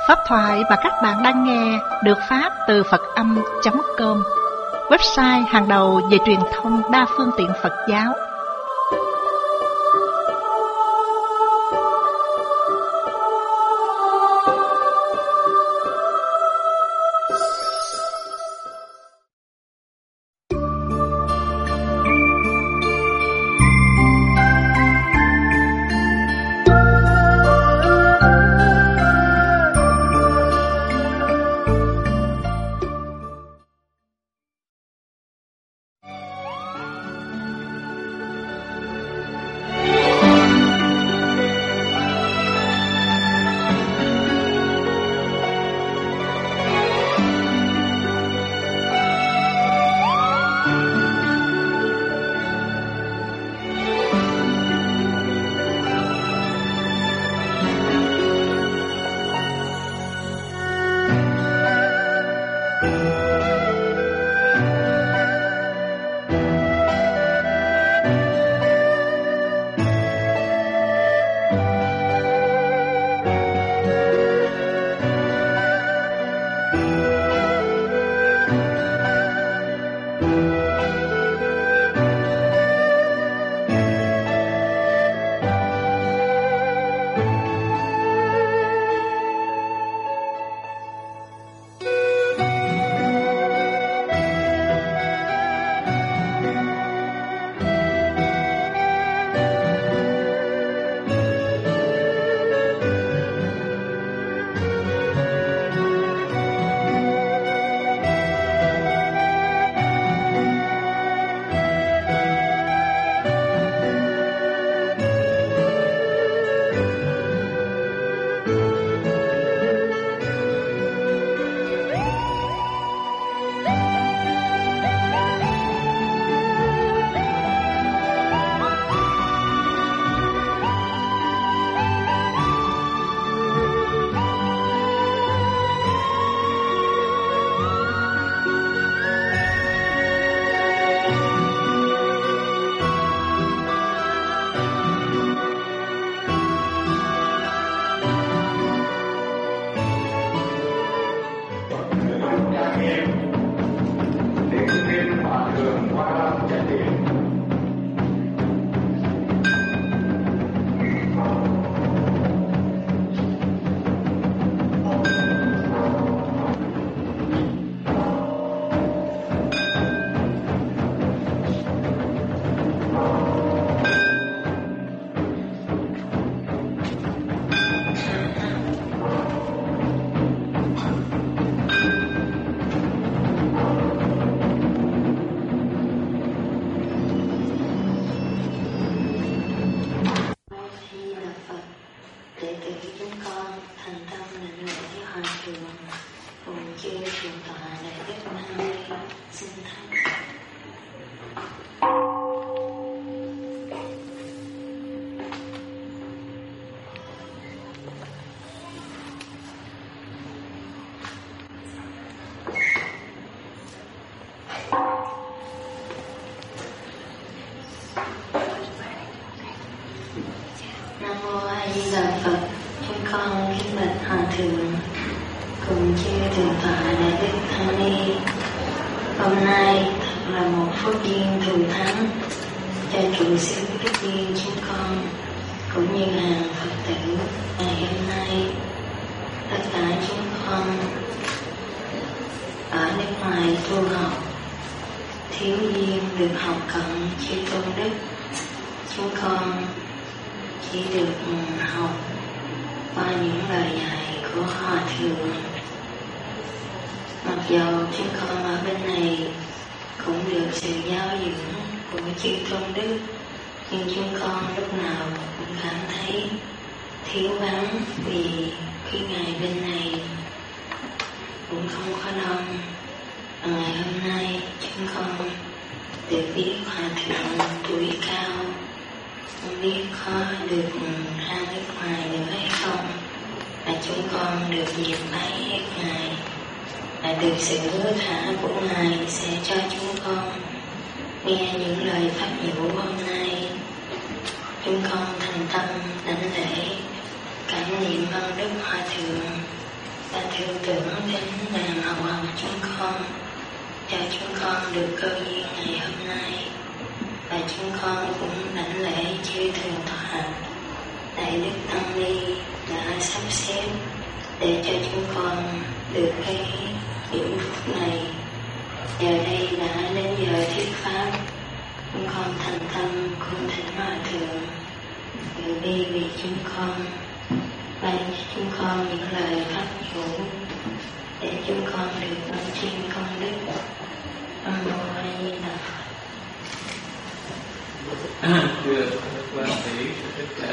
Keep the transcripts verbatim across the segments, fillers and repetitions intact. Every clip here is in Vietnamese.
Pháp thoại mà các bạn đang nghe được phát từ Phật Âm chấm com, website hàng đầu về truyền thông đa phương tiện Phật giáo. Chúng con thành tâm đảnh lễ cảm niệm ơn Đức Hòa Thượng thương tưởng đến đàn hậu hồng chúng con, cho chúng con được cơ duyên ngày hôm nay, và chúng con cũng đảnh lễ chư thượng tọa Đại Đức Tăng Ni đã sắp xếp để cho chúng con được cái hưởng phúc này. Giờ đây đã đến giờ thuyết pháp, chúng con thành tâm cung thỉnh Hòa Thượng từ bi vì chúng con, ban cho chúng con những lời pháp chủ để chúng con được nâng trên công đức. Nam mô A Di Đà Phật. Thưa quan sĩ tất cả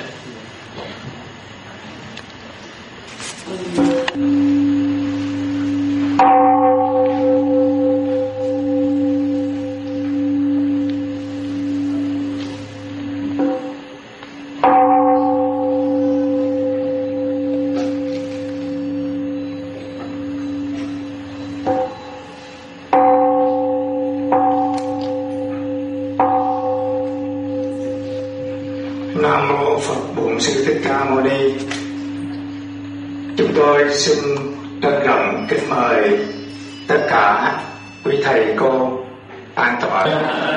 Nam mô Phật Bổn Sư Thích Ca Mâu Ni. Chúng tôi xin trân trọng kính mời tất cả quý thầy cô an tọa.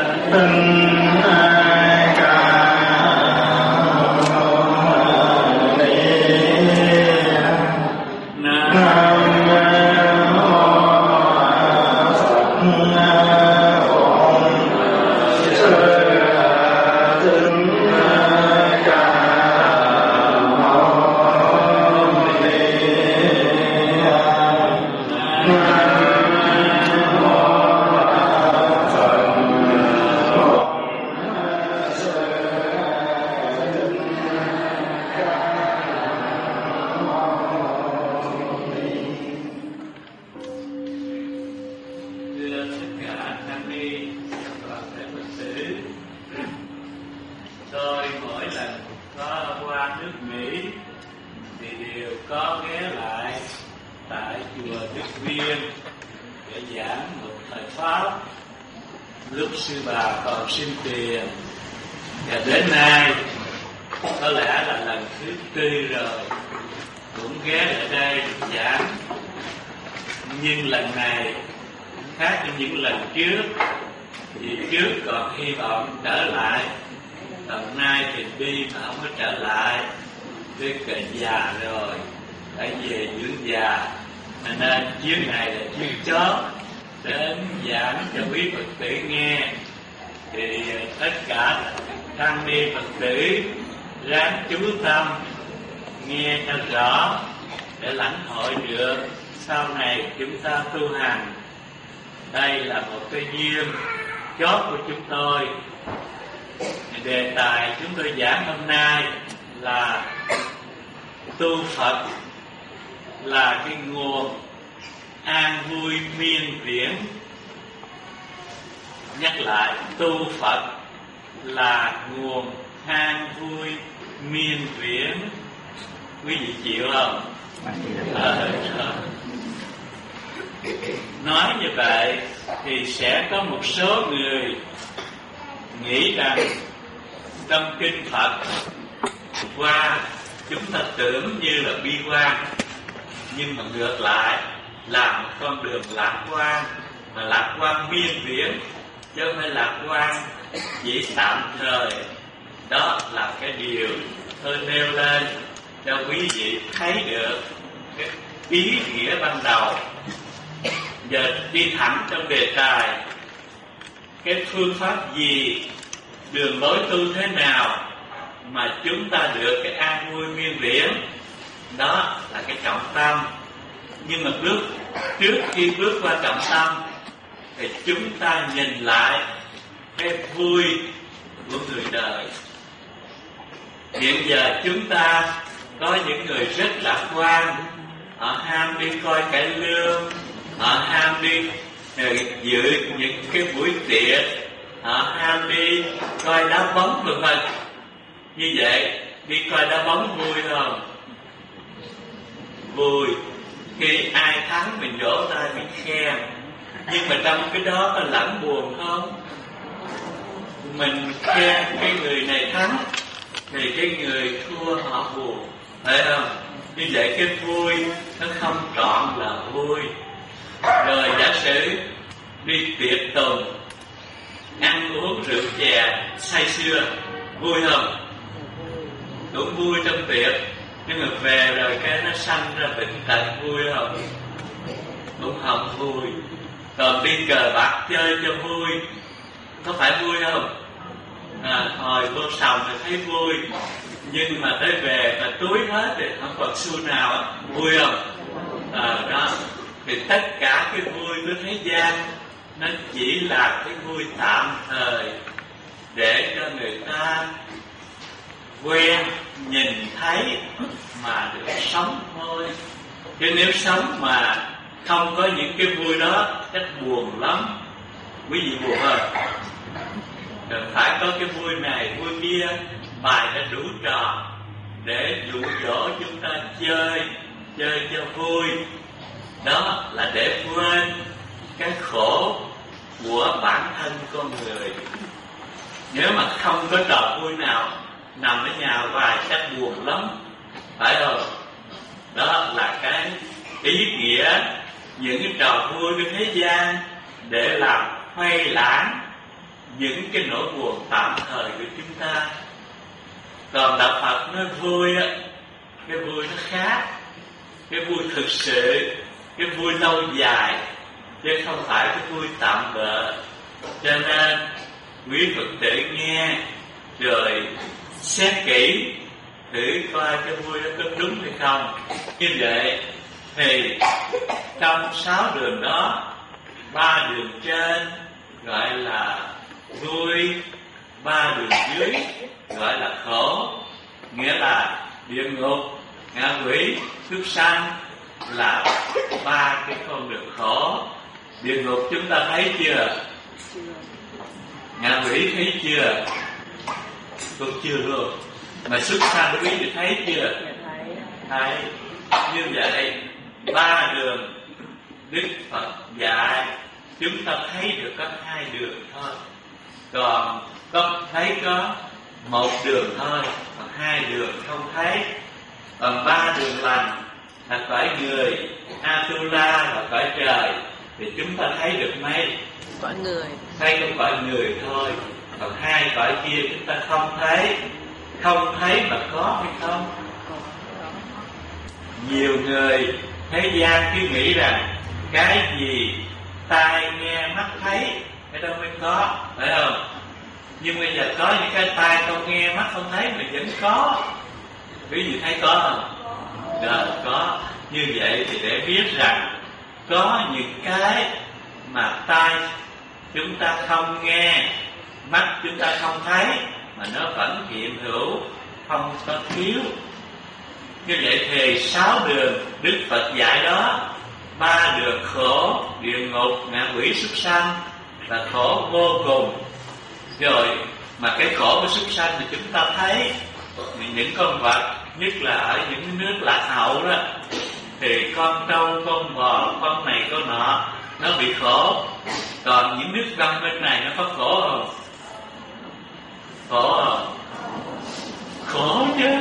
tu hành. Đây là một cái duyên chót của chúng tôi. Đề tài chúng tôi giảng hôm nay là tu Phật là cái nguồn an vui miên viễn. Nhắc lại, tu Phật là nguồn an vui miên viễn. Quý vị chịu không? Ờ, nói như vậy thì sẽ có một số người nghĩ rằng trong kinh Phật qua chúng ta tưởng như là bi quan, nhưng mà ngược lại là một con đường lạc quan, mà lạc quan miên viễn chứ không phải lạc quan chỉ tạm thời. Đó là cái điều tôi nêu lên cho quý vị thấy được cái ý nghĩa ban đầu. Giờ đi thẳng trong đề tài, cái phương pháp gì, đường lối tu thế nào mà chúng ta được cái an vui miên viễn, đó là cái trọng tâm. Nhưng mà bước trước khi bước qua trọng tâm thì chúng ta nhìn lại cái vui của người đời. Hiện giờ chúng ta có những người rất lạc quan, họ ham đi coi cải lương, họ ham đi dự những cái buổi tiệc, họ ham đi coi đá bóng vân vân. Như vậy đi coi đá bóng vui không? Vui. Khi ai thắng mình vỗ tay mình khen, nhưng mà trong cái đó có lẫn buồn không? Mình khen cái người này thắng thì cái người thua họ buồn, phải không? Như vậy cái vui nó không trọn là vui. Rồi giả sử đi tiệc tùng, ăn uống rượu chè say sưa, vui không? Cũng vui trong tiệc, nhưng mà về rồi cái nó sanh ra bệnh tật, vui không? Cũng không vui. Còn đi cờ bạc chơi cho vui, có phải vui không? À, hồi vô sòng thì thấy vui, nhưng mà tới về mà túi hết thì không còn xu nào, vui không? À, đó. Thì tất cả cái vui của thế gian nó chỉ là cái vui tạm thời để cho người ta quen nhìn thấy mà được sống thôi. Chứ nếu sống mà không có những cái vui đó chắc buồn lắm. Quý vị buồn hơn. Rồi phải có cái vui này vui kia, bài đã đủ trò để dụ dỗ chúng ta chơi, chơi cho vui. Đó là để quên cái khổ của bản thân con người. Nếu mà không có trò vui nào, nằm ở nhà hoài chắc buồn lắm, phải không? Đó là cái ý nghĩa những cái trò vui của thế gian để làm khuây lãng những cái nỗi buồn tạm thời của chúng ta. Còn đạo Phật nó vui á, cái vui nó khác, cái vui thực sự, cái vui lâu dài, chứ không phải cái vui tạm bợ. Cho nên quý Phật tử nghe rồi xét kỹ thử coi cái vui đó có đúng hay không. Như vậy thì trong sáu đường đó, ba đường trên gọi là vui, ba đường dưới gọi là khổ. Nghĩa là địa ngục, ngạ quỷ, súc sanh là ba cái con đường khổ. Địa ngục chúng ta thấy chưa? Ngạ quỷ thấy chưa? Cũng chưa luôn. Mà súc sanh quý vị thấy chưa? Thấy. Như vậy ba đường Đức Phật dạy chúng ta thấy được có hai đường thôi. Còn có thấy có một đường thôi, còn hai đường không thấy. Còn ba đường lành là cõi người, Atula là cõi trời, thì chúng ta thấy được mấy? Cõi người. Thấy có cõi người thôi. Còn hai cõi kia chúng ta không thấy. Không thấy mà có hay không? Nhiều người thế gian cứ nghĩ rằng cái gì tai nghe mắt thấy cái đó mới có, phải không? Nhưng bây giờ có những cái tai không nghe mắt không thấy mà vẫn có. Quý vị thấy có không? Rồi, có. Như vậy thì để biết rằng có những cái mà tai chúng ta không nghe, mắt chúng ta không thấy mà nó vẫn hiện hữu, không có thiếu. Như vậy thì sáu đường Đức Phật dạy đó, ba đường khổ, địa ngục, ngạ quỷ, súc sanh là khổ vô cùng. Rồi mà cái khổ của súc sanh thì chúng ta thấy những con vật, nhất là ở những nước lạc hậu đó, thì con trâu, con bò, con này con nọ nó bị khổ. Còn những nước văn minh này nó có khổ không? Khổ không? Khổ chứ.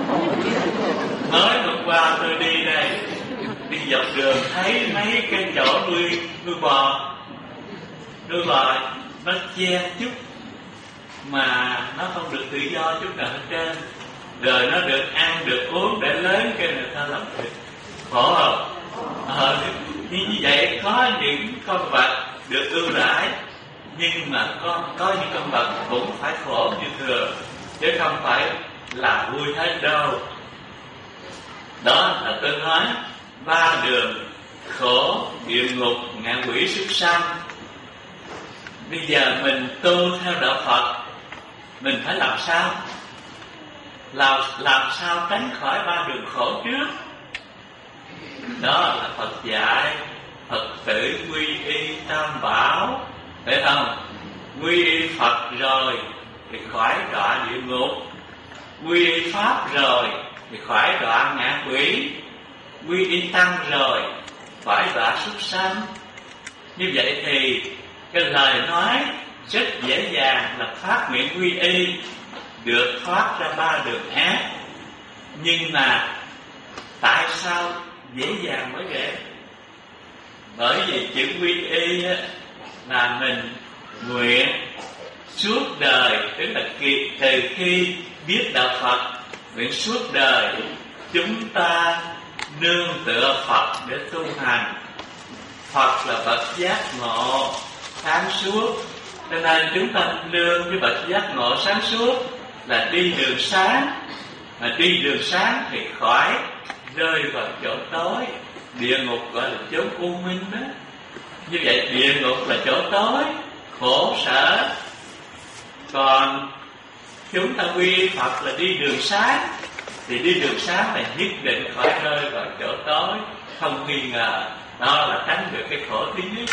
Mới hôm qua tôi đi đây, đi dọc đường thấy mấy cái chỗ nuôi nuôi bò, nuôi bò nó che chút mà nó không được tự do chút nào hết trơn. Rồi nó được ăn được uống để lớn cái người ta làm việc. Khổ không? Ờ, như vậy có những con vật được ưu đãi, nhưng mà có có những con vật cũng phải khổ như thường, chứ không phải là vui hết đâu. Đó là tôi nói ba đường khổ, địa ngục, ngạ quỷ, súc sanh. Bây giờ mình tu theo đạo Phật, mình phải làm sao? Làm, làm sao tránh khỏi ba đường khổ trước? Đó là Phật dạy Phật tử quy y tam bảo, phải không? Quy y Phật rồi thì khỏi đọa địa ngục, quy y Pháp rồi thì khỏi đọa ngạ quỷ, quy y Tăng rồi khỏi đọa súc sanh. Như vậy thì cái lời nói rất dễ dàng là phát nguyện quy y, được thoát ra ba đường ác. Nhưng mà sao dễ dàng mới vậy? Bởi vì chữ quy y á, là mình nguyện suốt đời, tức là kỳ, từ khi biết đạo Phật, nguyện suốt đời chúng ta nương tựa Phật để tu hành. Phật là bậc giác ngộ sáng suốt, cho nên chúng ta nương với bậc giác ngộ sáng suốt là đi đường sáng. Mà đi đường sáng thì khỏi rơi vào chỗ tối. Địa ngục gọi là chốn u minh đó. Như vậy địa ngục là chỗ tối, khổ sở. Còn chúng ta quy Phật là đi đường sáng, thì đi đường sáng là nhất định khỏi rơi vào chỗ tối, không nghi ngờ. Đó là tránh được cái khổ thứ nhất.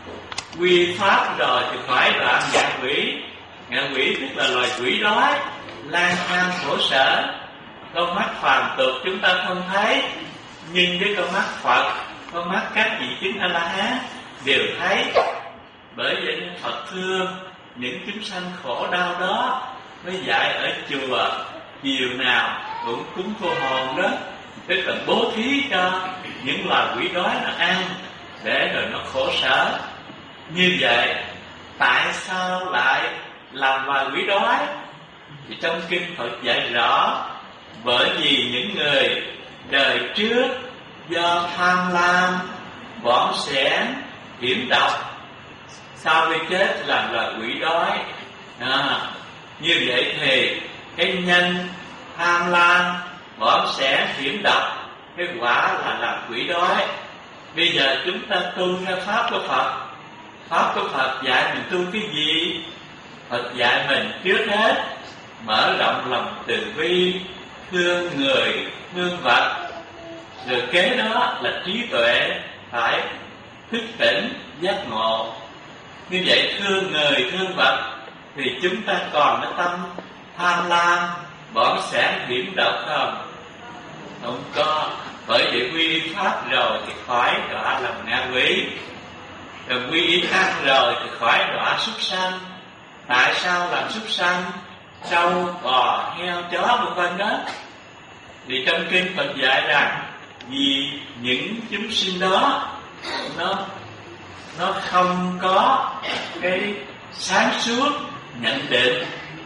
Quy Pháp rồi thì khỏi đoạn ngạ quỷ. Ngạ quỷ tức là loài quỷ đói, lang thang khổ sở. Con mắt phàm tục chúng ta không thấy, nhưng với con mắt Phật, con mắt các vị chứng A-la-hán đều thấy. Bởi vậy nên Phật thương những chúng sanh khổ đau đó, mới dạy ở chùa chiều nào cũng cúng cô hồn đó, tức là bố thí cho những loài quỷ đói nó ăn, để rồi nó khổ sở. Như vậy tại sao lại làm loài quỷ đói? Thì trong kinh Phật dạy rõ, bởi vì những người đời trước do tham lam, bỏng sẻn, hiểm độc, sau khi chết làm loài quỷ đói. À, như vậy thì cái nhân tham lam, bỏng sẻn, hiểm độc, cái quả là làm quỷ đói. Bây giờ chúng ta tu theo pháp của Phật. Pháp của Phật dạy mình tu cái gì? Phật dạy mình trước hết mở rộng lòng từ bi, thương người, thương vật. Rồi kế đó là trí tuệ, phải thức tỉnh, giác ngộ. Như vậy thương người, thương vật thì chúng ta còn cái tâm tham lam, bỏng sẻn, hiểm độc không? Không có. Bởi vậy quy y Pháp rồi thì khỏi đọa làm ngạ quỷ. Rồi quy y Tăng rồi thì khỏi đọa súc sanh. Tại sao làm súc sanh? Trâu, bò, heo, chó vân vân đó. Thì trong kinh Phật dạy rằng vì những chúng sinh đó nó nó không có cái sáng suốt nhận định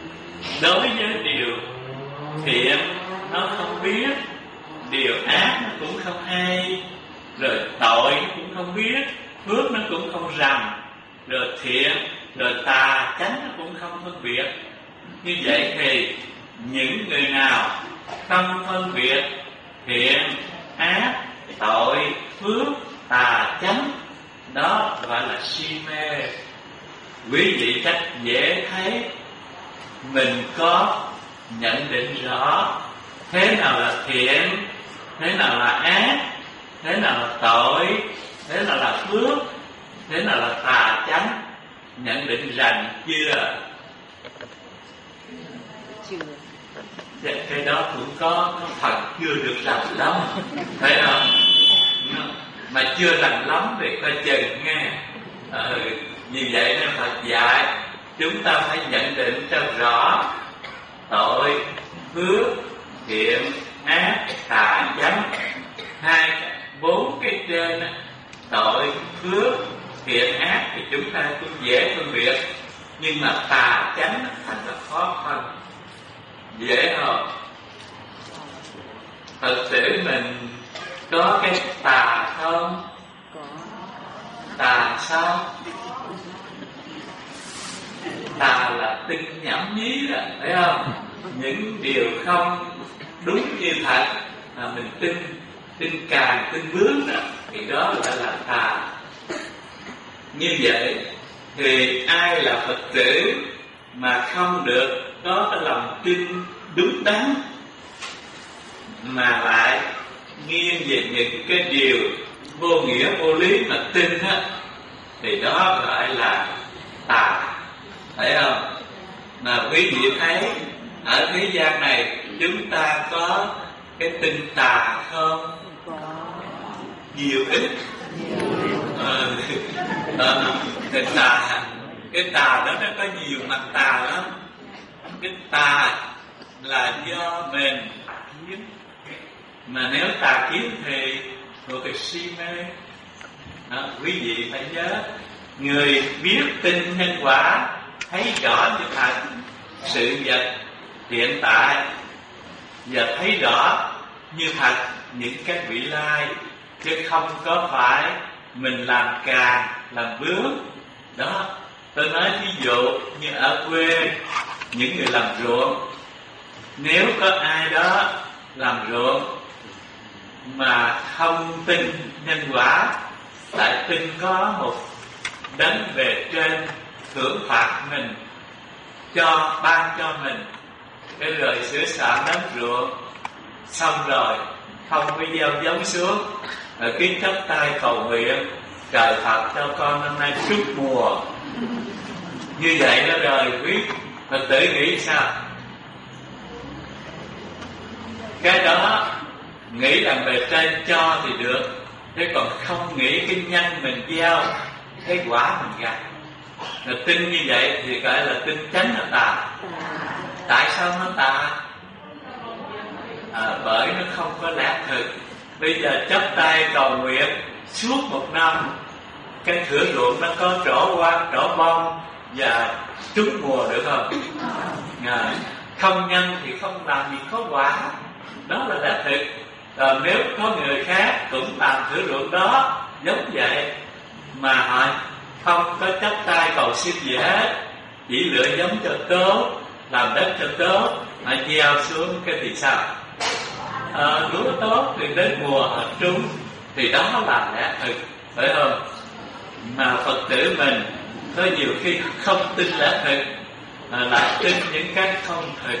đối với điều thiện, nó không biết, điều ác nó cũng không hay, rồi tội nó cũng không biết, phước nó cũng không rành, rồi thiện rồi tà chánh nó cũng không phân biệt. Như vậy thì những người nào không phân biệt thiện, ác, tội, phước, tà, chánh, đó gọi là si mê. Quý vị chắc dễ thấy mình có nhận định rõ thế nào là thiện, thế nào là ác, thế nào là tội, thế nào là phước, thế nào là tà chánh. Nhận định rành chưa? Chưa. Dạ, cái đó cũng có, có phần chưa được rành lắm, thấy không? Mà chưa rành lắm thì coi chừng nghe. Ừ, như vậy nên Phật dạy chúng ta phải nhận định cho rõ tội, phước, thiện, ác, tà, chánh. Hai bốn cái trên tội, phước, thiện, ác thì chúng ta cũng dễ phân biệt, nhưng mà tà, chánh thành là khó phân. Dễ không? Thật sự mình có cái tà không? Tà sao? Tà là tin nhảm nhí đó, thấy không? Những điều không đúng như thật mà mình tin, tin càng, tin bướng đó, thì đó gọi là tà. Như vậy thì ai là Phật tử mà không được có cái lòng tin đúng đắn, mà lại nghiêng về những cái điều vô nghĩa vô lý mà tin á, thì đó gọi là tà. Thấy không? Mà quý vị thấy ở thế gian này chúng ta có cái tin tà không? Nhiều ít. Ờ, ờ, cái tà, cái tà đó nó có nhiều mặt tà lắm. Cái tà là do mình Mà nếu tà kiến thì thuộc về si mê. Đó, quý vị phải nhớ, người biết tin nhân quả, thấy rõ như thật sự vật hiện tại và thấy rõ như thật những cái vị lai, chứ không có phải mình làm càng làm bướm. Đó, tôi nói ví dụ như ở quê những người làm ruộng, nếu có ai đó làm ruộng mà không tin nhân quả, lại tin có một đấng về trên thưởng phạt mình, cho ban cho mình, cái rồi sửa soạn đám ruộng xong rồi không có gieo giống xuống, rồi cứ chắp tay cầu nguyện trời Phật cho con năm nay trút mùa. Như vậy đó rồi quý Phật tử nghĩ sao? Cái đó nghĩ rằng bề trên cho thì được, thế còn không nghĩ cái nhân mình gieo, cái quả mình gặt. Là tin như vậy thì gọi là tin chánh là tà. Tại sao nó tà? À, bởi nó không có lẽ thực. Bây giờ chắp tay cầu nguyện suốt một năm, cái thửa ruộng nó có trổ qua, trổ bông và trúng mùa được không? À, không nhân thì không làm gì có quả. Đó là lẽ thực. Rồi nếu có người khác cũng làm thửa ruộng đó giống vậy, mà họ không có chắp tay cầu xin gì hết, chỉ lựa giống cho tốt, làm đất cho tốt, họ gieo xuống cái thì sao? À, lúa tốt thì đến mùa họ trúng, thì đó là lẽ thực, phải không? Mà Phật tử mình có nhiều khi không tin lẽ thực, mà lại tin những cái không thực.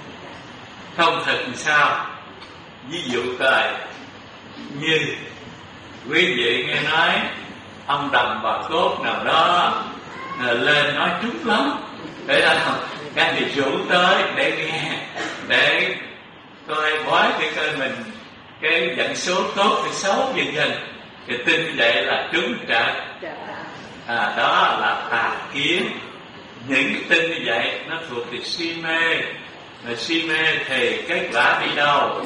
Không thực thì sao? Ví dụ coi, như quý vị nghe nói ông Đầm Bà Cốt nào đó lên nói trúng lắm, để đâu các vị rủ tới để nghe, để coi bói để coi mình cái vận số tốt hay xấu dần dần, thì tin vậy là trúng trận. À, đó là tà kiến. Những cái tin như vậy nó thuộc về si mê, mà si mê thì kết quả đi đâu?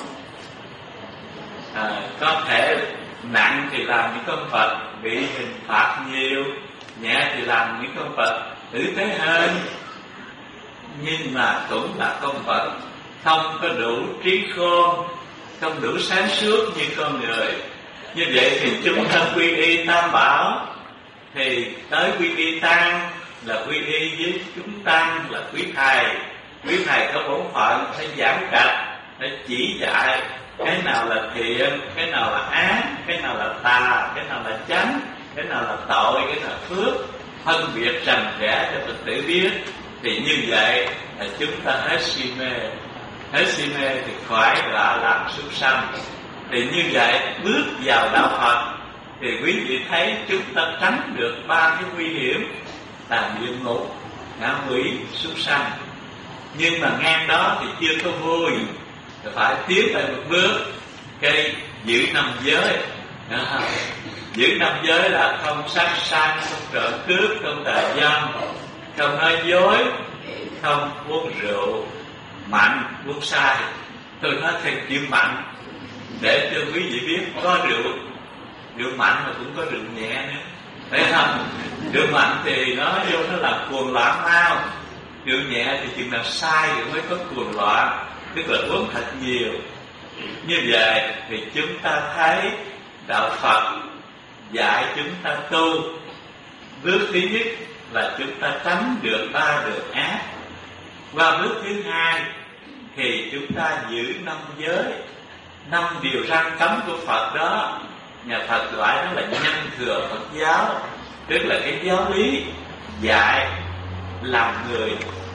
À, có thể nặng thì làm những con Phật bị hình phạt nhiều, nhẹ thì làm những con Phật tử tế hơn, nhưng mà cũng là con Phật không có đủ trí khôn, không đủ sáng suốt như con người. Như vậy thì chúng ta quy y Tam Bảo, thì tới quy y Tăng là quy y với chúng Tăng là quý thầy. Quý thầy có bổn phận phải giảng trạch, phải chỉ dạy cái nào là thiện, cái nào là ác, cái nào là tà, cái nào là chánh, cái nào là tội, cái nào là phước, phân biệt rành rẽ cho Phật tử biết. Thì như vậy là chúng ta hết si mê. Hết si mê thì khỏi là làm súc sanh. Thì như vậy bước vào đạo Phật thì quý vị thấy chúng ta tránh được ba cái nguy hiểm là địa ngục, ngạ quỷ, súc sanh. Nhưng mà ngang đó thì chưa có vui, phải tiến lại một bước, cái giữ năm giới. Đó. Giữ năm giới là không sát sanh, không trộm cướp, không tà dâm, không nói dối, không uống rượu mạnh, uống sai. Tôi nói thêm chữ mạnh để cho quý vị biết có rượu rượu mạnh mà cũng có rượu nhẹ nữa, thấy không? Rượu mạnh thì nó vô nó làm cuồng loạn mau, rượu nhẹ thì chừng nào sai thì mới có cuồng loạn, tức là uống thật nhiều. Như vậy thì chúng ta thấy đạo Phật dạy chúng ta tu. Bước thứ nhất là chúng ta tránh được ba đường ác. Qua bước thứ hai thì chúng ta giữ năm giới, năm điều răn cấm của Phật đó. Nhà Phật gọi đó là nhân thừa Phật giáo, tức là cái giáo lý dạy làm người,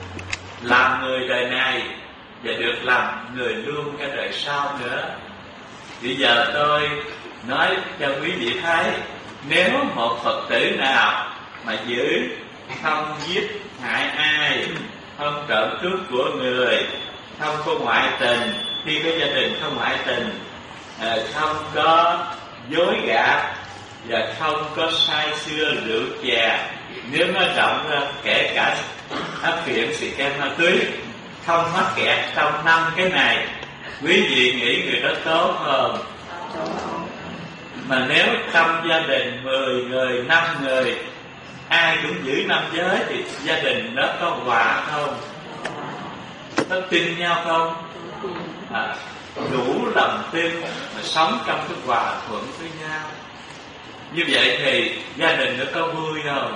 làm người đời này và được làm người luôn cái đời sau nữa. Bây giờ tôi nói cho quý vị thấy, nếu một Phật tử nào mà giữ không giết hại ai, không trộm cướp của người, không có ngoại tình, khi có gia đình không ngoại tình, không có dối gạt và không có say sưa rượu chè, nếu nó rộng ra kể cả áp phiện xì ke ma túy, không mắc kẹt trong năm cái này, quý vị nghĩ người đó tốt không? Mà nếu trong gia đình mười người, năm người ai cũng giữ năm giới thì gia đình đó có hòa không? Có tin nhau không? À, đủ lòng tin mà sống trong cái hòa thuận với nhau. Như vậy thì gia đình nó có vui không?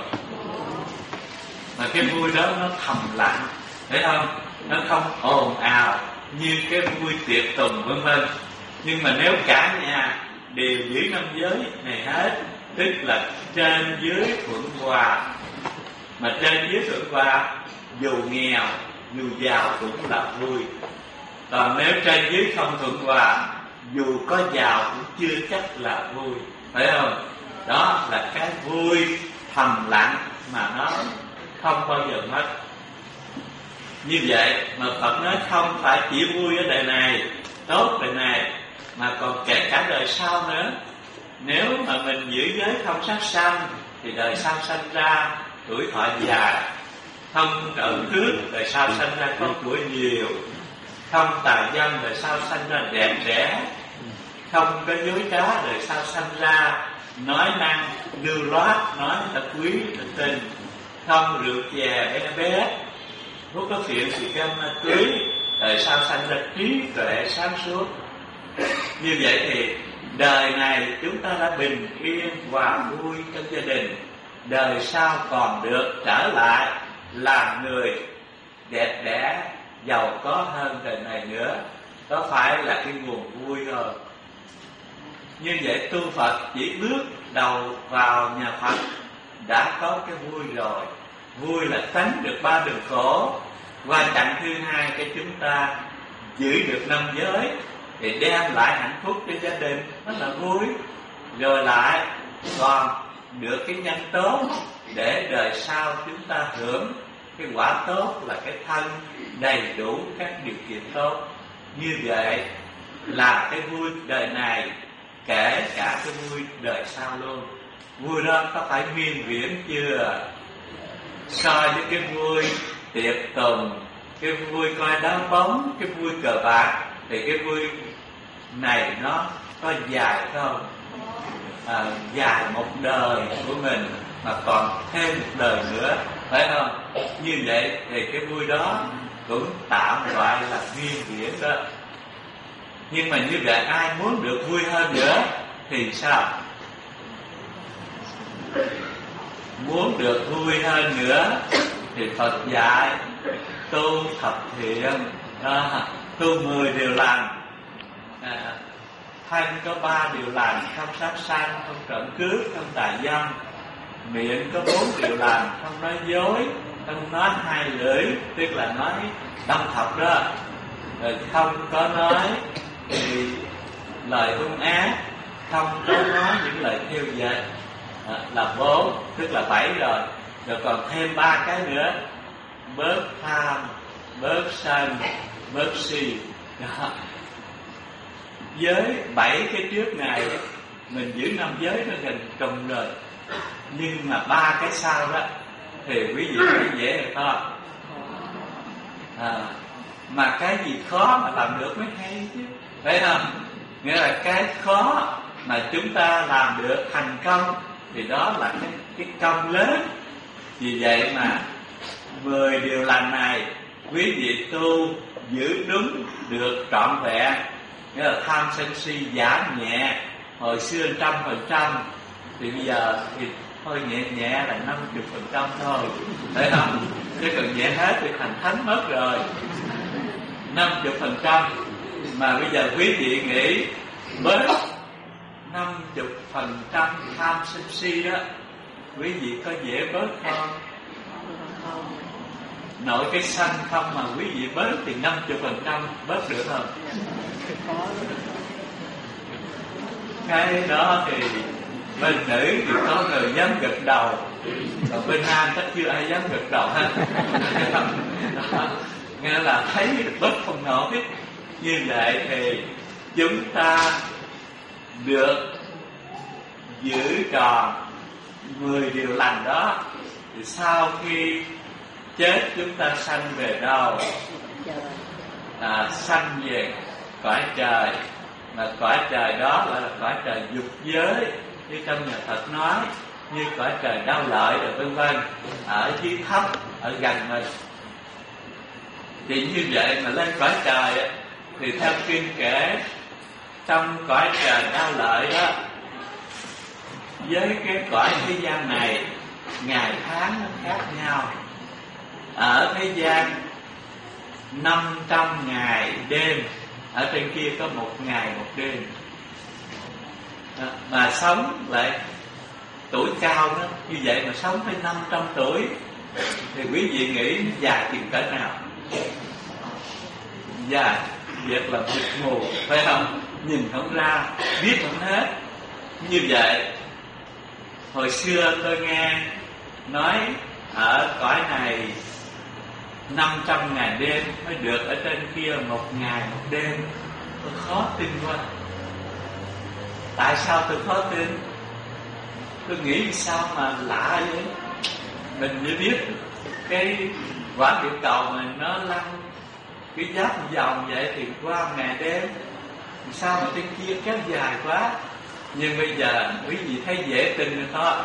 Mà cái vui đó nó thầm lặng, thấy không? Nó không ồn ào như cái vui tiệc tùng vân vân. Nhưng mà nếu cả nhà đều giữ năm giới này hết, tức là trên dưới thuận hòa. Mà trên dưới thuận hòa, dù nghèo dù giàu cũng là vui. Còn nếu trên dưới không thuận hòa, dù có giàu cũng chưa chắc là vui, phải không? Đó là cái vui thầm lặng mà nó không bao giờ mất. Như vậy mà Phật nói không phải chỉ vui ở đời này, tốt đời này, mà còn kể cả đời sau nữa. Nếu mà mình giữ giới không sát sanh thì đời sau sanh ra tuổi thọ dài, không ẩn cướp đời sau sanh ra có tuổi nhiều, không tà dâm đời sau sanh ra đẹp trẻ, không có dối trá đời sau sanh ra nói năng lưu loát, nói là quý là tình, không rượu chè bé bé, hút có phiện thì gam ma túy, đời sau sanh ra trí tuệ sáng suốt. Như vậy thì đời này chúng ta đã bình yên hòa vui trong gia đình, đời sau còn được trở lại làm người đẹp đẽ giàu có hơn đời này nữa. Đó phải là cái nguồn vui rồi. Như vậy tu Phật chỉ bước đầu vào nhà Phật đã có cái vui rồi. Vui là tránh được ba đường khổ. Quan trọng thứ hai cái chúng ta giữ được năm giới thì đem lại hạnh phúc cho gia đình, đó là vui. Rồi lại còn được cái nhân tốt để đời sau chúng ta hưởng cái quả tốt là cái thân đầy đủ các điều kiện tốt. Như vậy là cái vui đời này kể cả cái vui đời sau luôn. Vui đó có phải miên viễn chưa? So với cái vui tiệc tùng, cái vui coi đá bóng, cái vui cờ bạc thì cái vui này nó có dài không? À, dài một đời của mình mà còn thêm một đời nữa, phải không? Như vậy thì cái vui đó cũng tạm gọi là miên viễn đó. Nhưng mà như vậy ai muốn được vui hơn nữa thì sao? Muốn được vui hơn nữa thì Phật dạy tu thập thiện, à, tu mười điều lành. À, thân có ba điều lành: không sát sanh, không trộm cướp, không tà dâm. Miệng có bốn điều lành: không nói dối, không nói hai lưỡi, tức là nói đâm thọc đó. Rồi không có nói thì lời hung ác, không có nói những lời theo dệt, à, là bốn, tức là bảy rồi. Rồi còn thêm ba cái nữa: bớt tham, bớt sân, bớt si. Đó. Với bảy cái trước này mình giữ năm giới nó gần trùng rồi. Nhưng mà ba cái sau đó thì quý vị thấy dễ hay không? À, mà cái gì khó mà làm được mới hay chứ, phải không? Nghĩa là cái khó mà chúng ta làm được thành công thì đó là cái, cái công lớn. Vì vậy mà mười điều lành này quý vị tu giữ đúng được trọn vẹn. Nghĩa là tham sân si giảm nhẹ. Hồi xưa trăm phần trăm thì bây giờ thì thôi nhẹ nhẹ là năm mươi phần trăm thôi, thấy không? Chứ còn nhẹ hết thì thành thánh mất rồi. Năm mươi phần trăm mà bây giờ quý vị nghĩ bớt năm mươi phần trăm tham sân si đó, quý vị có dễ bớt không? Nội cái sân không mà quý vị bớt thì năm mươi phần trăm bớt được không? Cái đó thì bên nữ thì có người dám gật đầu, còn bên nam chắc chưa ai dám gật đầu hết. Nghĩa là thấy bớt không nổi. Như vậy thì chúng ta được giữ tròn mười điều lành đó, thì sau khi chết chúng ta sanh về đâu? À, sanh về cõi trời, mà cõi trời đó gọi là cõi trời dục giới, như trong nhà Phật nói, như cõi trời đau lợi rồi vân vân, ở dưới thấp, ở gần mình. Thì như vậy mà lên cõi trời thì theo kinh kể, trong cõi trời đau lợi đó, với cái cõi thế gian này, ngày tháng nó khác nhau. Ở thế gian năm trăm ngày đêm, ở trên kia có một ngày một đêm. À, mà sống lại tuổi cao đó, như vậy mà sống tới năm trăm tuổi thì quý vị nghĩ dài chừng cỡ nào? Dài việc là mịt mù, phải không? Nhìn không ra, biết không hết. Như vậy hồi xưa tôi nghe nói ở cõi này năm trăm ngày đêm mới được, ở trên kia một ngày một đêm. Tôi khó tin quá. Tại sao tôi khó tin? Tôi nghĩ sao mà lạ vậy? Mình mới biết cái quả địa cầu mình nó lăn cái giáp vòng vậy thì qua ngày đêm, sao mà trên kia kéo dài quá. Nhưng bây giờ quý vị thấy dễ tin rồi thôi.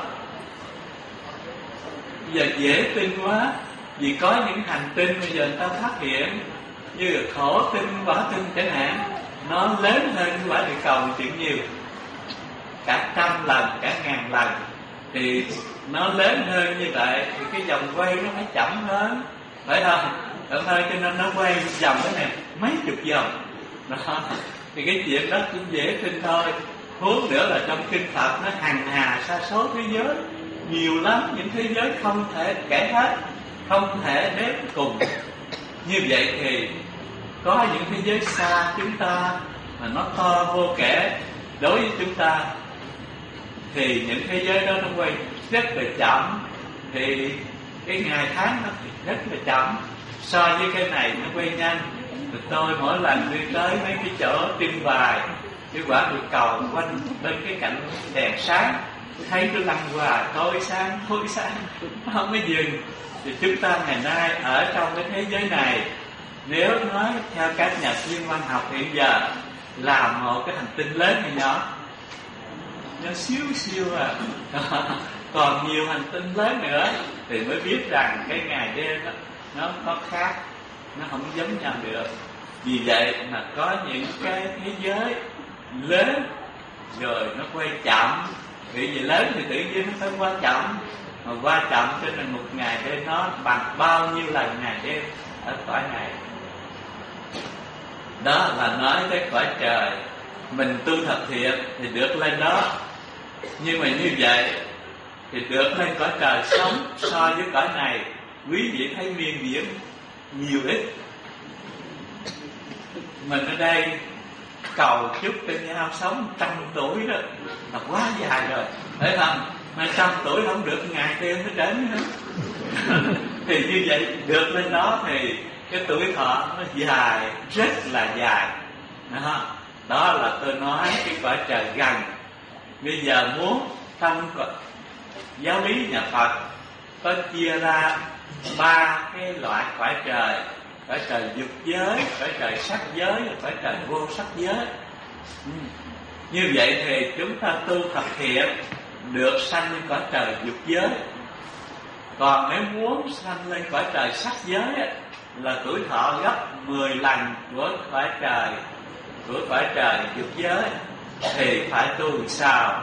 Bây giờ dễ tin quá, vì có những hành tinh bây giờ người ta phát hiện, như là khổ tinh, quả tinh chẳng hạn, nó lớn hơn cái quả địa cầu chuyện nhiều, cả trăm lần, cả ngàn lần. Thì nó lớn hơn như vậy thì cái vòng quay nó phải chậm hơn, phải không? Ở hơi cho nên nó quay vòng cái này mấy chục vòng đó. Thì cái chuyện đó cũng dễ tin thôi. Huống nữa là trong kinh Phật nó hằng hà sa số thế giới, nhiều lắm, những thế giới không thể kể hết, không thể đếm cùng. Như vậy thì có những thế giới xa chúng ta mà nó to vô kể đối với chúng ta, thì những thế giới đó nó quay rất là chậm. Thì cái ngày tháng nó thì rất là chậm. So với cái này nó quay nhanh. Thì tôi mỗi lần đi tới mấy cái chỗ trưng bày cái quả địa cầu quanh bên cái cạnh đèn sáng, thấy nó lăn qua thôi sáng thôi sáng không có dừng. Thì chúng ta ngày nay ở trong cái thế giới này, nếu nói theo các nhà thiên văn học hiện giờ, là một cái hành tinh lớn hay nhỏ? Nó xíu xíu à. Còn nhiều hành tinh lớn nữa thì mới biết rằng cái ngày đêm đó, nó có khác, nó không giống nhau được. Vì vậy mà có những cái thế giới lớn rồi nó quay chậm. Vì gì lớn thì tự nhiên nó phải qua chậm, mà qua chậm cho nên một ngày đêm nó bằng bao nhiêu lần ngày đêm ở cõi này. Đó là nói tới cõi trời. Mình tu thật thiện thì được lên đó. Nhưng mà như vậy thì được lên cõi trời sống so với cõi này, quý vị thấy miên viễn nhiều ít. Mình ở đây cầu chúc cho nhau sống trăm tuổi đó là quá dài rồi, phải không? Mà trăm tuổi không được ngày đêm nó đến nữa. Thì như vậy được lên đó thì cái tuổi thọ nó dài, rất là dài. Đó, đó là tôi nói cái cõi trời gần. Bây giờ muốn trong giáo lý nhà Phật có chia ra ba cái loại cõi trời: cõi trời dục giới, cõi trời sắc giới, cõi trời vô sắc giới. Ừ. Như vậy thì chúng ta tu thật thiện được sanh lên cõi trời dục giới. Còn nếu muốn sanh lên cõi trời sắc giới là tuổi thọ gấp mười lần của cõi trời của cõi trời dục giới, thì phải tu làm sao?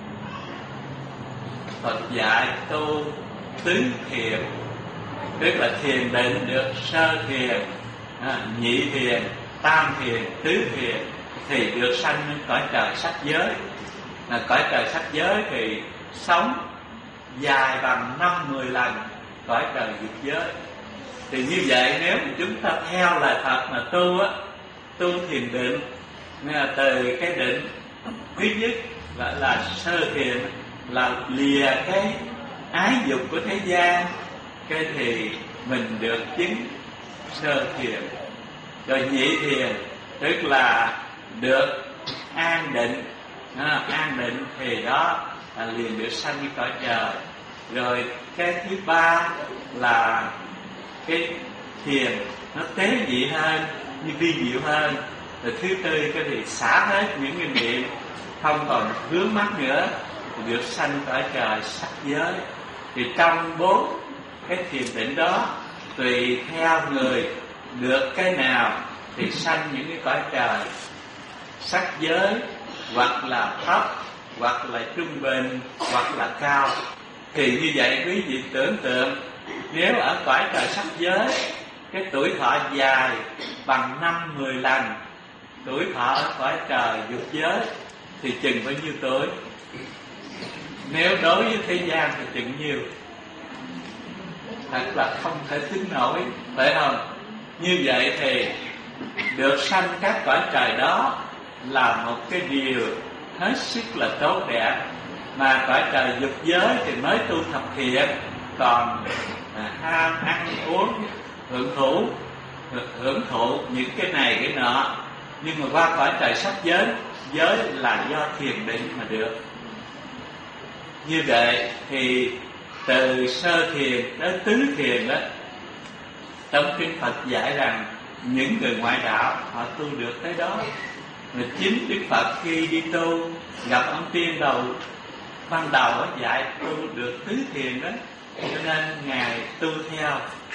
Phật dạy tu tứ thiền, tức là thiền định được sơ thiền, à, nhị thiền, tam thiền, tứ thiền, thì được sanh lên cõi trời sắc giới. Là cõi trời sắc giới thì sống dài bằng năm mười lần cõi trời dục giới. Thì như vậy nếu chúng ta theo lời Phật mà tu á, tu thiền định, từ cái định thứ nhất gọi là sơ thiền, là lìa cái ái dục của thế gian, cái thì mình được chứng sơ thiền. Rồi nhị thiền tức là được an định, à, an định thì đó là liền được sanh như cõi trời. Rồi cái thứ ba là cái thiền nó tế nhị hơn, như vi diệu hơn, Rồi thứ tư cái thì xả hết những cái niệm không còn vướng mắc nữa, thì được sanh cõi trời sắc giới. Thì trong bốn cái thiền định đó, tùy theo người được cái nào thì sanh những cái cõi trời sắc giới, hoặc là thấp, hoặc là trung bình, hoặc là cao. Thì như vậy quý vị tưởng tượng, nếu ở cõi trời sắc giới, cái tuổi thọ dài bằng năm mười lần tuổi thọ ở cõi trời dục giới, thì chừng bao nhiêu tuổi? Nếu đối với thế gian thì chừng nhiêu? Thật là không thể tính nổi, phải không? Như vậy thì được sanh các cõi trời đó là một cái điều hết sức là tốt đẹp. Mà cõi trời dục giới thì mới tu thập thiện, còn à, ham ăn uống hưởng thụ hưởng thụ những cái này cái nọ. Nhưng mà qua cõi trời sắc giới, giới là do thiền định mà được. Như vậy thì từ sơ thiền đến tứ thiền đó, trong kinh Phật dạy rằng những người ngoại đạo họ tu được tới đó. Mà chính Đức Phật khi đi tu gặp ông tiên đầu ban đầu đó, dạy tu được tứ thiền đó, cho nên ngài tu theo.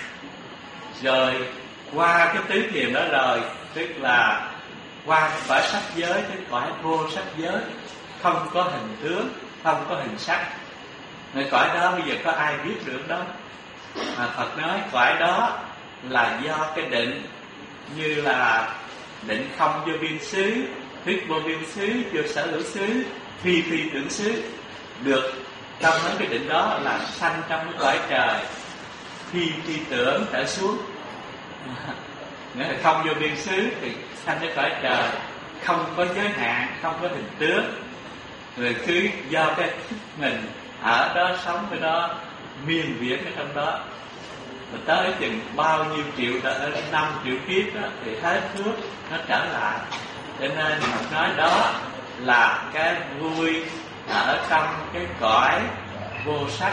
Rồi qua cái tứ thiền đó rồi, tức là qua cõi sắc giới đến cõi vô sắc giới, không có hình tướng, không có hình sắc. Nơi cõi đó bây giờ có ai biết được đó. Mà Phật nói cõi đó là do cái định, như là định không vô biên xứ, thuyết vô biên xứ, vô sở hữu xứ, phi phi tưởng xứ. Được trong mấy cái định đó là sanh trong cái cõi trời phi phi tưởng trở xuống. Nghĩa là không vô biên xứ thì sanh cái cõi trời không có giới hạn, không có hình tướng. Rồi cứ do cái thích mình ở đó, sống ở đó, miên viễn ở trong đó. Rồi tới chừng bao nhiêu triệu, năm triệu kiếp đó, thì hết phước nó trở lại. Cho nên mình nói đó là cái vui ở trong cái cõi vô sắc.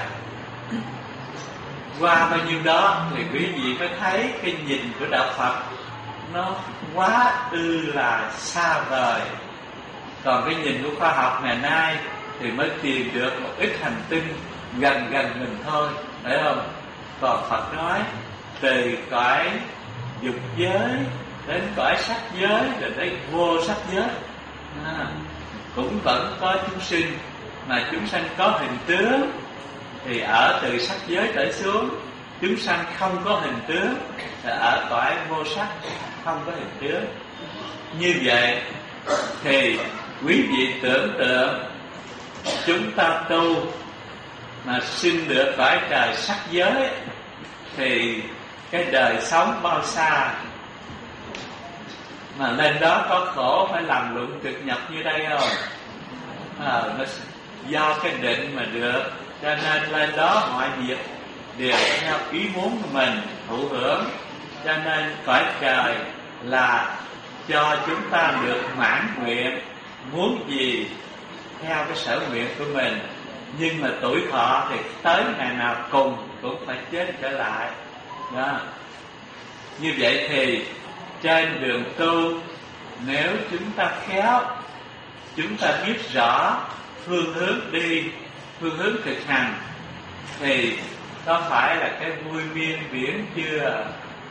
Qua bao nhiêu đó thì quý vị mới thấy cái nhìn của đạo Phật nó quá ư là xa vời. Còn cái nhìn của khoa học ngày nay thì mới tìm được một ít hành tinh gần gần mình thôi, phải không? Còn Phật nói từ cõi dục giới đến cõi sắc giới, rồi đến vô sắc giới, à, cũng vẫn có chúng sinh. Mà chúng sanh có hình tướng thì ở từ sắc giới trở xuống, chúng sanh không có hình tướng thì ở cõi vô sắc không có hình tướng. Như vậy thì quý vị tưởng tượng chúng ta tu mà sinh được cõi trời sắc giới thì cái đời sống bao xa. Mà lên đó có khổ phải làm lụng cực nhọc như đây không? À, nó do cái định mà được, cho nên lên đó mọi việc đều theo ý muốn của mình thụ hưởng. Cho nên cõi trời là cho chúng ta được mãn nguyện, muốn gì theo cái sở nguyện của mình. Nhưng mà tuổi thọ thì tới ngày nào cùng cũng phải chết trở lại đó. Như vậy thì trên đường tu, nếu chúng ta khéo, chúng ta biết rõ phương hướng đi, phương hướng thực hành, thì có phải là cái vui miên viễn chưa?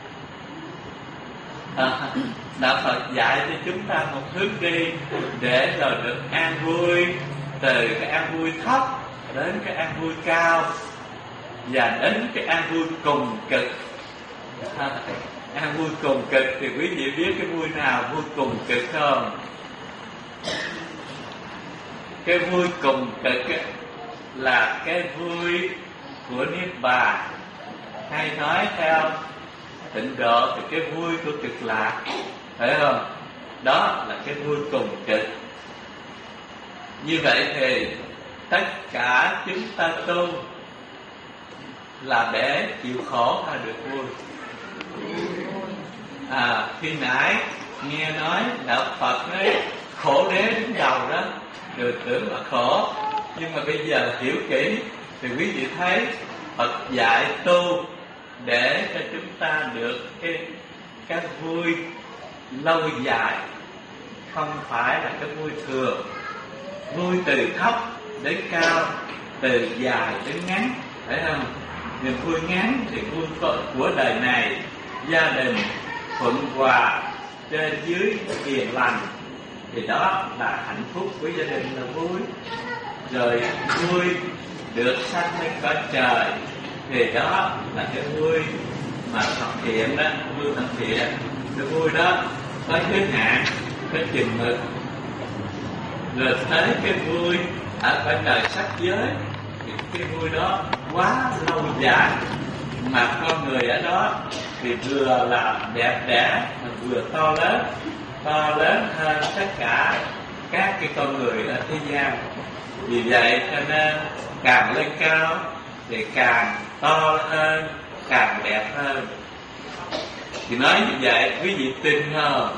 À, đạo Phật dạy cho chúng ta một hướng đi để rồi được an vui, từ cái an vui thấp đến cái an vui cao, và đến cái an vui cùng cực. À, an vui cùng cực thì quý vị biết cái vui nào vui cùng cực không? Cái vui cùng cực ấy, là cái vui của Niết Bàn, hay nói theo Tịnh Độ thì cái vui của cực lạc, phải không? Đó là cái vui cùng cực. Như vậy thì tất cả chúng ta tu là để chịu khổ hay được vui? À, khi nãy nghe nói đạo Phật nói khổ đế đứng đầu đó, rồi tưởng là khổ. Nhưng mà bây giờ hiểu kỹ thì quý vị thấy Phật dạy tu để cho chúng ta được cái cái vui lâu dài, không phải là cái vui thường. Vui từ thấp đến cao, từ dài đến ngắn, phải không? Niềm vui ngắn thì vui của đời này, gia đình thuận hòa, trên dưới hiền lành, thì đó là hạnh phúc của gia đình là vui. Rồi vui được sanh lên cõi trời, thì đó là cái vui mà thật thiện đó, vui thật thiện. Cái vui đó có giới hạn, có chừng mực. Rồi tới cái vui ở cõi đời sắc giới, thì cái vui đó quá lâu dài, mà con người ở đó thì vừa là đẹp đẽ mà vừa to lớn, to lớn hơn tất cả các cái con người ở thế gian. Vì vậy cho nên càng lên cao thì càng to hơn, càng đẹp hơn. Thì nói như vậy quý vị tin không?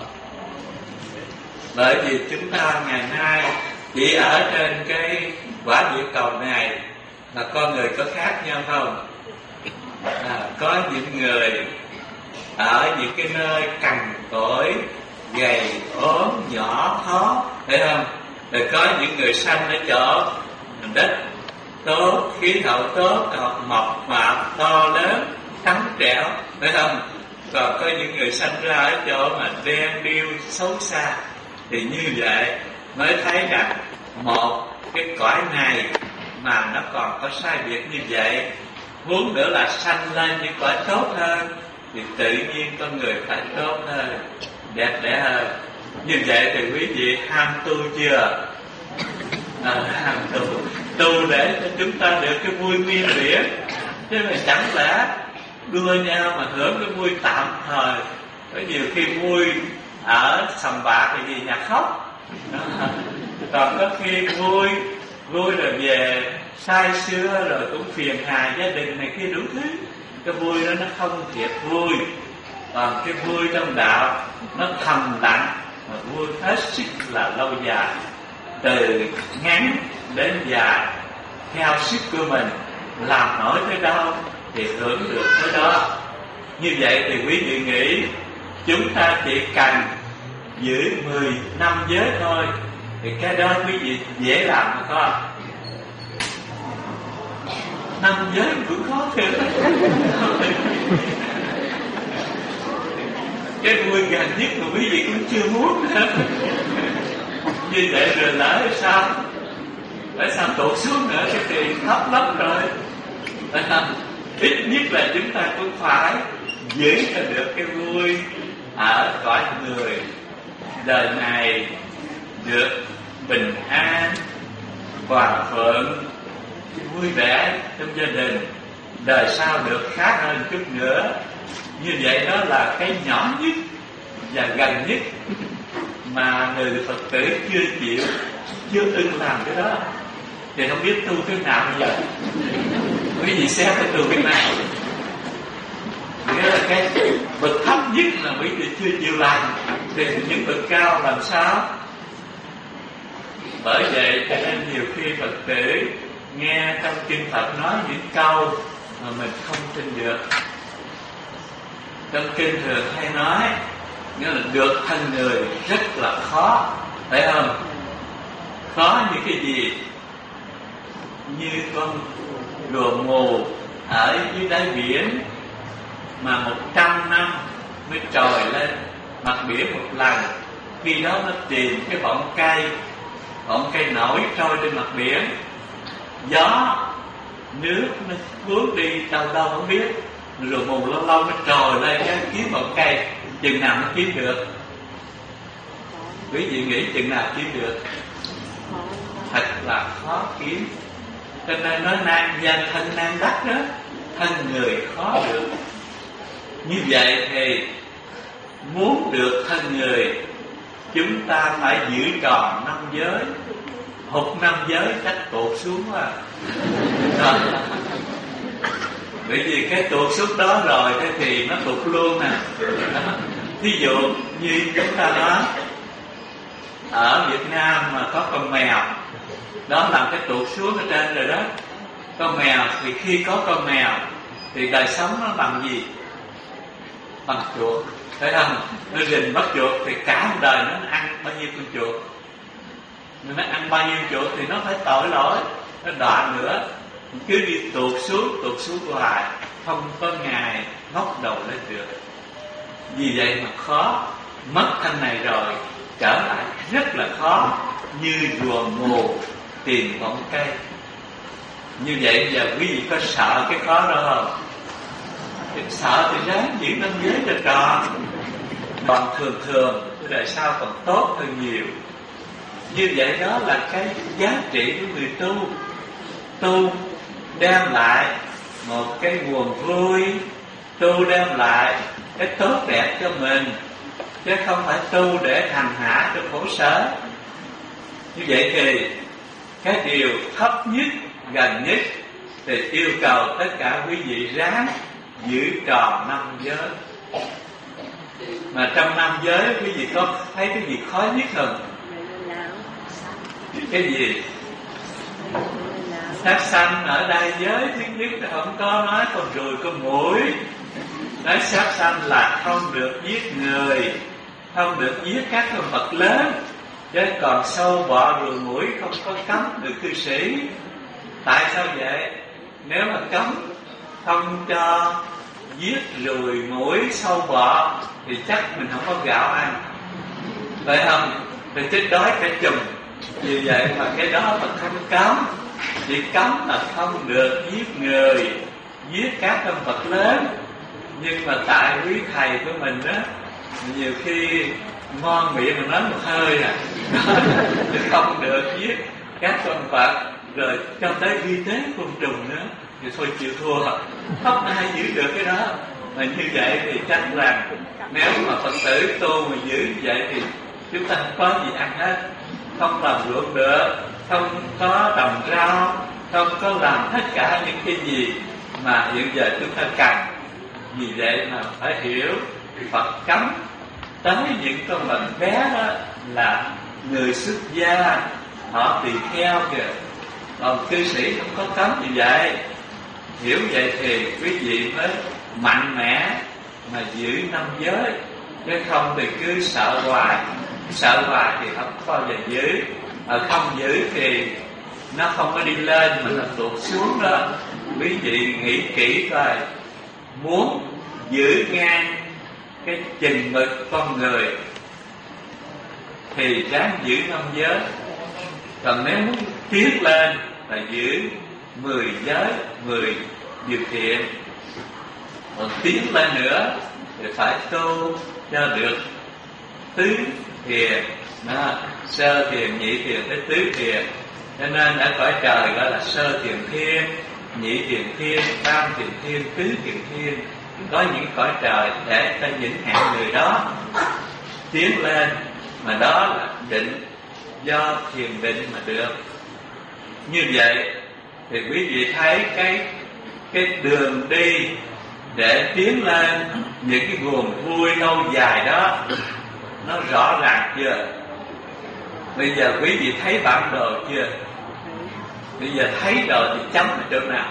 Bởi vì chúng ta ngày nay chỉ ở trên cái quả địa cầu này là con người có khác nhau không? À, có những người ở những cái nơi cằn cỗi, gầy ốm, nhỏ khó, thấy không? Rồi có những người sanh ở chỗ đất tốt, khí hậu tốt, mộc mạp, to lớn, trắng trẻo, phải không? Còn có những người sanh ra ở chỗ mà đen điêu, xấu xa. Thì như vậy mới thấy rằng một cái cõi này mà nó còn có sai biệt như vậy, muốn nữa là sanh lên những cõi tốt hơn, thì tự nhiên con người phải tốt hơn, đẹp đẽ hơn. Như vậy thì quý vị ham tu chưa? À, ham tu, tu để cho chúng ta được cái vui nguyên viễn, chứ mà chẳng lẽ đua nhau mà hưởng cái vui tạm thời. Có nhiều khi vui ở sòng bạc thì gì nhà khóc. Còn có khi vui vui rồi về say sưa rồi cũng phiền hà gia đình này kia đủ thứ. Cái vui đó nó không thiệt vui. Còn cái vui trong đạo nó thầm lặng mà vui hết sức là lâu dài, từ ngắn đến dài, theo sức của mình, làm nổi tới đâu thì hưởng được tới đó. Như vậy thì quý vị nghĩ chúng ta chỉ cần giữ mười năm giới thôi, thì cái đó quý vị dễ làm mà con. Năm giới cũng khó thiệt. Cái vui gần nhất mà quý vị cũng chưa muốn nữa. Như vậy rồi lỡ sao? Lỡ sao tụt xuống nữa cái tiền thấp lắm rồi. Ít nhất là chúng ta cũng phải giữ cho được cái vui ở cõi người. Đời này được bình an, hòa thuận, vui vẻ trong gia đình. Đời sau được khá hơn chút nữa. Như vậy đó là cái nhỏ nhất và gần nhất mà người Phật tử chưa chịu, chưa ưng làm cái đó. Thì không biết tu thế nào bây giờ. Quý vị xem cái tu cái nào. Nghĩa là cái bậc thấp nhất là quý vị chưa chịu làm, thì những bậc cao làm sao? Bởi vậy cho nên nhiều khi Phật tử nghe trong kinh Phật nói những câu mà mình không tin được. Trong kinh thường hay nói, nghĩa là được thân người rất là khó, phải không? Khó như cái gì? Như con rùa mù ở dưới đáy biển mà một trăm năm mới trồi lên mặt biển một lần. Khi đó nó tìm cái bọng cây, bọng cây nổi trôi trên mặt biển, gió nước nó cuốn đi đâu đâu không biết, rồi mù lâu lâu nó trồi lên cái kiếm bọng cây. Chừng nào nó kiếm được? Quý vị nghĩ chừng nào kiếm được? Thật là khó kiếm. Cho nên nói nan danh thân nan đắc đó, thân người khó được. Như vậy thì muốn được thân người, chúng ta phải giữ tròn năm giới. Hụt năm giới chắc tụt xuống quá. Đó. Bởi vì cái tụt xuống đó rồi thế thì nó tụt luôn nè. Ví dụ như chúng ta nói ở Việt Nam mà có con mèo, đó làm cái tụt xuống ở trên rồi đó. Con mèo thì khi có con mèo thì đời sống nó bằng gì? Bằng chuột. phải không? Nó rình bắt chuột thì cả một đời nó ăn bao nhiêu con chuột, nó ăn bao nhiêu chuột thì nó phải tội lỗi, nó đoạn nữa, cứ đi tuột xuống tuột xuống hoài, không có ngày ngóc đầu lên được. Vì vậy mà khó, mất thân này rồi trở lại rất là khó, như rùa mù tìm ngọn cây. Như vậy giờ quý vị có sợ cái khó đó không? Thì sợ thì ráng giữ năm giới cho tròn. Còn thường thường cái đời sau còn tốt hơn nhiều. Như vậy đó là cái giá trị của người tu. Tu đem lại một cái nguồn vui, tu đem lại cái tốt đẹp cho mình, chứ không phải tu để hành hạ cho khổ sở. Như vậy thì cái điều thấp nhất, gần nhất thì yêu cầu tất cả quý vị ráng giữ tròn năm giới. Mà trong năm giới quý vị có thấy cái gì khó nhất không? Cái gì? Sát sanh ở đây giới thứ nhất là không có nói con ruồi con muỗi. Nói sát sanh là không được giết người, không được giết các con vật lớn, chứ còn sâu bọ ruồi muỗi không có cấm được cư sĩ. Tại sao vậy? Nếu mà cấm không cho giết ruồi muỗi sâu bọ thì chắc mình không có gạo ăn, phải không? Thì chết đói cả chùm. Vì vậy mà cái đó mà không cấm. Chỉ cấm là không được giết người, giết các con vật lớn. Nhưng mà tại quý thầy của mình đó, nhiều khi ngon miệng mà nói một hơi à thì không được giết các con vật, rồi cho tới vi tế côn trùng nữa thì thôi chịu thua, không ai giữ được cái đó. Mà như vậy thì chắc là nếu mà Phật tử tu mà giữ như vậy thì chúng ta không có gì ăn hết, không làm ruộng được, không có trồng rau, không có làm tất cả những cái gì mà hiện giờ chúng ta cần. Vì vậy mà phải hiểu Phật cấm tới những con vật bé đó là người xuất gia, họ tùy theo kìa. Còn cư sĩ không có cấm như vậy. Hiểu vậy thì quý vị mới mạnh mẽ mà giữ năm giới, chứ không thì cứ sợ hoài. Sợ hoài thì không bao giờ giữ, mà không giữ thì nó không có đi lên mà nó tụt xuống đó. Quý vị nghĩ kỹ coi, muốn giữ ngang cái chừng mực con người thì ráng giữ năm giới. Còn nếu muốn tiến lên là giữ mười giới, mười điều kiện. Còn tiến lên nữa thì phải tu cho được tứ thiền đó, sơ thiền, nhị thiền tới tứ thiền. Cho nên ở cõi trời gọi là sơ thiền thiên, nhị thiền thiên, tam thiền thiên, tứ thiền thiên. Có những cõi trời để cho những hạng người đó tiến lên, mà đó là định, do thiền định mà được. Như vậy thì quý vị thấy cái cái đường đi để tiến lên những cái nguồn vui lâu dài đó nó rõ ràng chưa? Bây giờ quý vị thấy bản đồ chưa? Bây giờ thấy rồi thì chấm ở chỗ nào?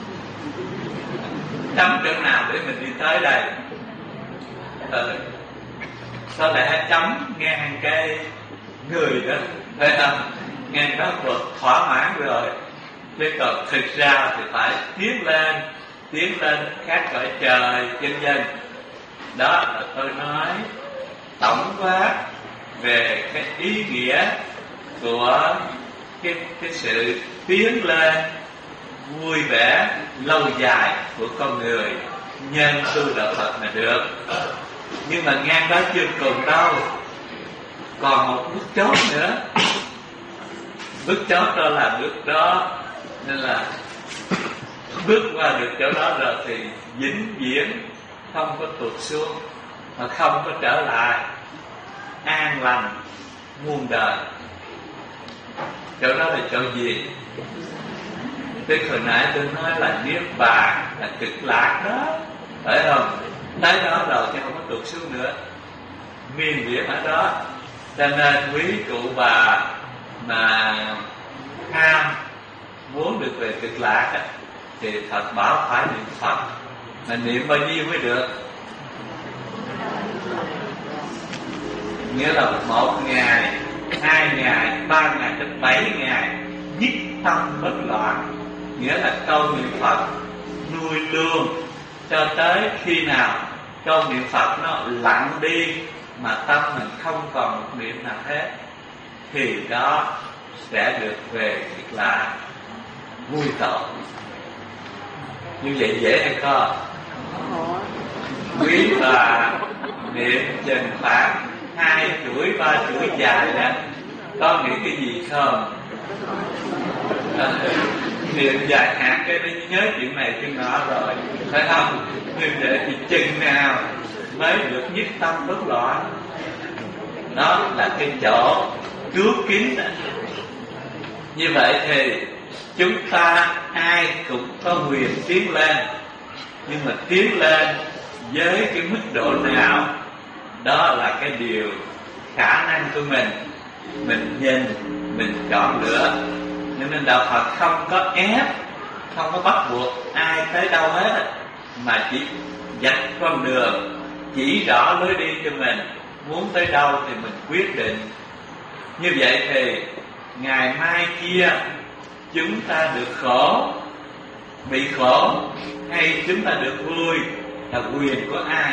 Chấm chỗ nào để mình đi tới đây? Ừ. Sao lại chấm ngang cái người đó? Thấy không? Ngang đó vượt thỏa mãn rồi. Chứ còn thực ra thì phải tiến lên, tiến lên khác cõi trời, vân vân. Đó là tôi nói tổng quát về cái ý nghĩa của cái, cái sự tiến lên vui vẻ lâu dài của con người nhân tu đạo Phật mà được. Nhưng mà ngang đó chưa cùng đâu, còn một bước chốt nữa. Bước chốt đó là bước đó, nên là bước qua được chỗ đó rồi thì vĩnh viễn không có tụt xuống, mà không có trở lại, an lành muôn đời. Chỗ đó là chỗ gì? Tức hồi nãy tôi nói là niết bàn, là cực lạc đó, phải không? Tới đó rồi thì không có tụt xuống nữa, miên viễn ở đó. Cho nên quý cụ bà mà ham muốn được về cực lạc á, thì Phật bảo phải niệm Phật. Mà niệm bao nhiêu mới được? nghĩa là một ngày, hai ngày, ba ngày đến bảy ngày nhất tâm bất loạn, nghĩa là câu niệm Phật nuôi luôn cho tới khi nào câu niệm Phật nó lặng đi mà tâm mình không còn một niệm nào hết, thì đó sẽ được về Cực Lạc vui tội. Như vậy dễ hay không? Quý bà niệm chừng khoảng hai chuỗi ba chuỗi dài đó, có nghĩ cái gì không? À, niệm dài hạn cái nó nhớ chuyện này chuyện nọ rồi, phải không? Nhưng để thì chừng nào mới được nhất tâm bất loạn? Đó là cái chỗ trước kín đó. Như vậy thì chúng ta ai cũng có quyền tiến lên, nhưng mà tiến lên với cái mức độ nào, đó là cái điều khả năng của mình. Mình nhìn, mình chọn lựa. Nên Đạo Phật không có ép, không có bắt buộc ai tới đâu hết, mà chỉ dạch con đường, chỉ rõ lối đi cho mình. Muốn tới đâu thì mình quyết định. Như vậy thì ngày mai kia chúng ta được khổ, bị khổ, hay chúng ta được vui là quyền của ai?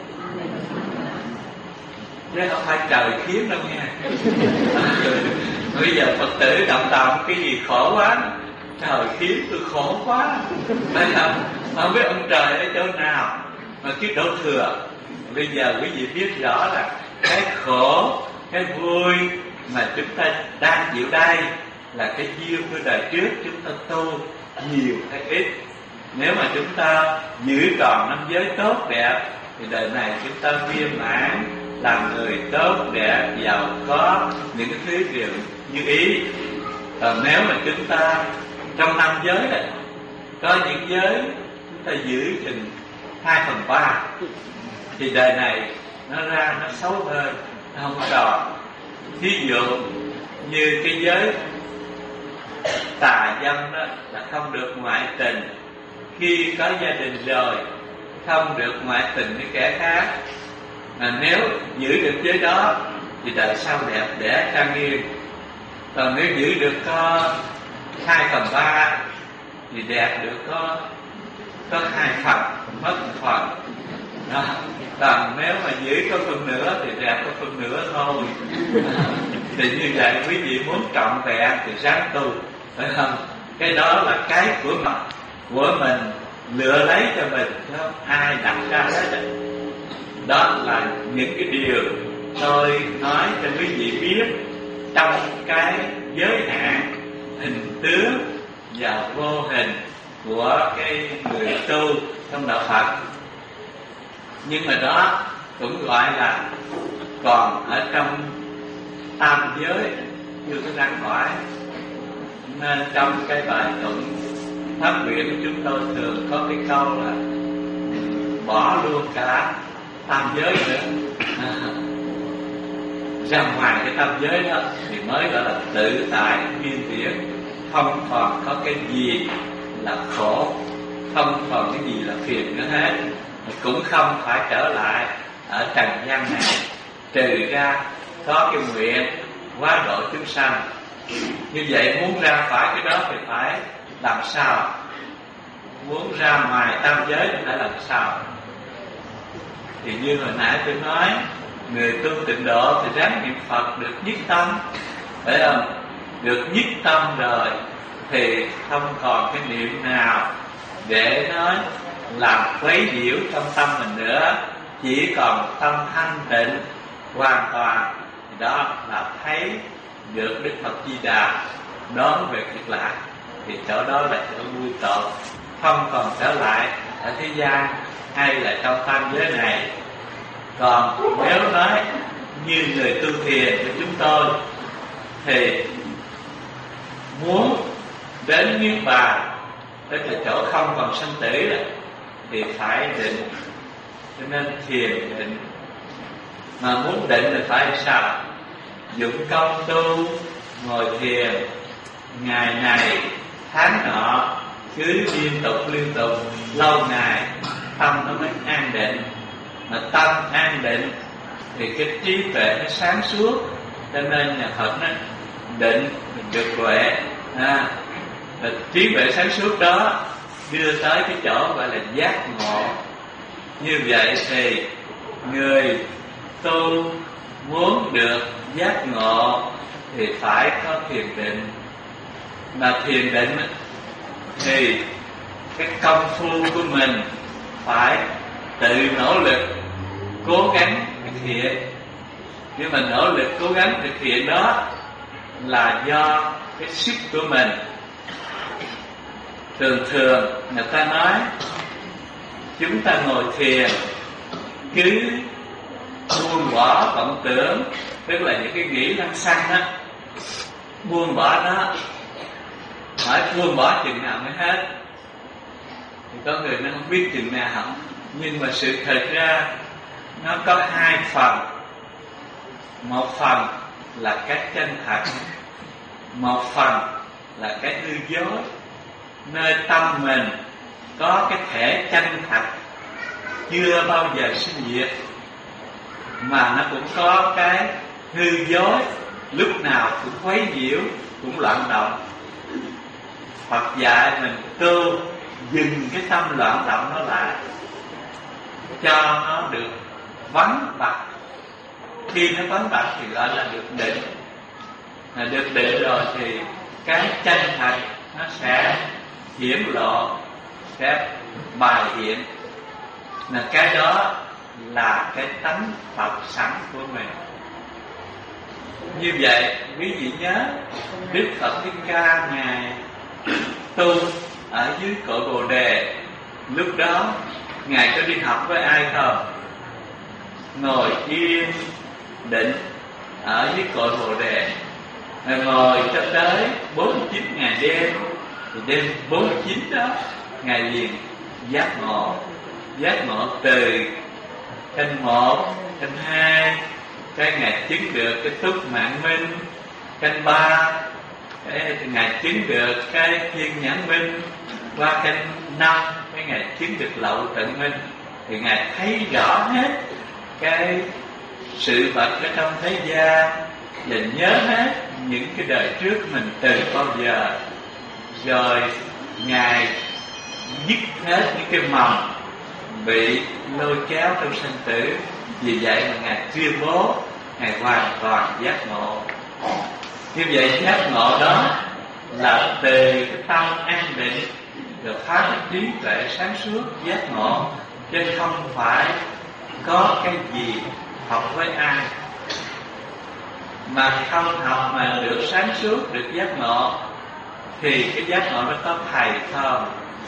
Chứ không phải trời khiến đâu nha. Bây giờ Phật tử động động cái gì khổ quá, trời khiến tôi khổ quá, phải không? Không biết ông trời ở chỗ nào mà cái đổ thừa. Bây giờ quý vị biết rõ là cái khổ, cái vui mà chúng ta đang chịu đây là cái duyên của đời trước chúng ta tu nhiều hay ít. Nếu mà chúng ta giữ tròn năm giới tốt đẹp thì đời này chúng ta viên mãn, làm người tốt đẹp, giàu có, những cái thứ điều như ý. Còn nếu mà chúng ta trong năm giới này có những giới chúng ta giữ chừng hai phần ba thì đời này nó ra nó xấu hơn, nó không tròn. Ví dụ như cái giới tà dâm đó là không được ngoại tình, khi có gia đình rồi không được ngoại tình với kẻ khác. Mà nếu giữ được giới đó thì đời sau đẹp đẽ trang nghiêm. Còn nếu giữ được có hai phần ba thì đẹp được có có hai phần, mất một phần đó. Còn nếu mà giữ có phần nữa thì đẹp có phần nữa thôi. Thì như vậy quý vị muốn trọn vẹn thì ráng tu, phải không? Cái đó là cái của mình, của mình lựa lấy cho mình, chứ không ai đặt ra hết. Đó là những cái điều tôi nói cho quý vị biết trong cái giới hạn hình tướng và vô hình của cái người tu trong đạo Phật. Nhưng mà đó cũng gọi là còn ở trong tam giới, chưa có ra khỏi. Nên trong cái bài tụng phát nguyện của chúng tôi thường có cái câu là bỏ luôn cả tam giới nữa, à, ra ngoài cái tam giới đó thì mới gọi là tự tại viên tiện, không còn có cái gì là khổ, không còn cái gì là phiền nữa hết, cũng không phải trở lại ở trần gian này, trừ ra có cái nguyện hóa độ chúng sanh. Như vậy muốn ra khỏi cái đó thì phải làm sao? Muốn ra ngoài tam giới thì phải làm sao? Thì như hồi nãy tôi nói, người tu tịnh độ thì ráng niệm Phật được nhất tâm, phải không? Được nhất tâm rồi thì không còn cái niệm nào để nói làm quấy nhiễu trong tâm mình nữa, chỉ còn tâm thanh tịnh hoàn toàn. Thì đó là thấy được Đức Phật Di Đà đón về Cực Lạc, thì chỗ đó là chỗ vui tội, không còn trở lại ở thế gian hay là trong tam giới này. Còn nếu nói như người tu thiền của chúng tôi thì muốn đến Niết Bàn, tức là chỗ không còn sanh tử đó, thì phải định. Cho nên thiền định. Mà muốn định thì phải sao? Dụng công tu, ngồi thiền ngày này tháng nọ, cứ liên tục liên tục lâu ngày, tâm nó mới an định. Mà tâm an định thì cái trí tuệ nó sáng suốt, cho nên nhà Phật nó định được huệ. À, trí tuệ sáng suốt đó đưa tới cái chỗ gọi là giác ngộ. Như vậy thì người tu muốn được giác ngộ thì phải có thiền định. Mà thiền định thì cái công phu của mình phải tự nỗ lực cố gắng thực hiện. Nhưng mà nỗ lực cố gắng thực hiện đó là do cái sức của mình. Thường thường người ta nói chúng ta ngồi thiền cứ buông bỏ vọng tưởng, tức là những cái nghĩ lăng xăng đó, buông bỏ nó. Hỏi buông bỏ chừng nào mới hết, thì có người nó không biết chừng nào. Nhưng mà sự thật ra nó có hai phần. Một phần là cái chân thật, một phần là cái hư dối. Nơi tâm mình có cái thể chân thật chưa bao giờ sinh diệt, mà nó cũng có cái hư dối lúc nào cũng quấy nhiễu, cũng loạn động. Phật dạy mình tu dừng cái tâm loạn động nó lại, cho nó được vắng bặt. Khi nó vắng bặt thì gọi là được định. Là được định rồi thì cái chân thật nó sẽ hiển lộ, sẽ bài hiện. Là cái đó là cái tánh Phật sẵn của mình. Như vậy quý vị nhớ Đức Phật Thích Ca Ngài tu ở dưới cội Bồ Đề. Lúc đó Ngài có đi học với ai không? Ngồi yên định ở dưới cội Bồ Đề. Ngài ngồi cho tới bốn mươi chín ngày đêm. Thì đêm bốn mươi chín đó Ngài liền giác ngộ. Giác ngộ từ canh một, canh hai, cái Ngài chứng được cái túc mạng minh. Canh ba, cái Ngài chứng được cái thiên nhãn minh. Qua canh năm, cái Ngài chứng được lậu tận minh. Thì Ngài thấy rõ hết cái sự vật ở trong thế gian, và nhớ hết những cái đời trước mình từ bao giờ. Rồi Ngài dứt hết những cái mầm bị lôi kéo trong sinh tử. Vì vậy mà Ngài tuyên bố Ngài hoàn toàn giác ngộ. Như vậy giác ngộ đó là từ cái tâm an định được phát cái trí tuệ sáng suốt giác ngộ, chứ không phải có cái gì học với ai. Mà không học mà được sáng suốt, được giác ngộ, thì cái giác ngộ nó có thầy không?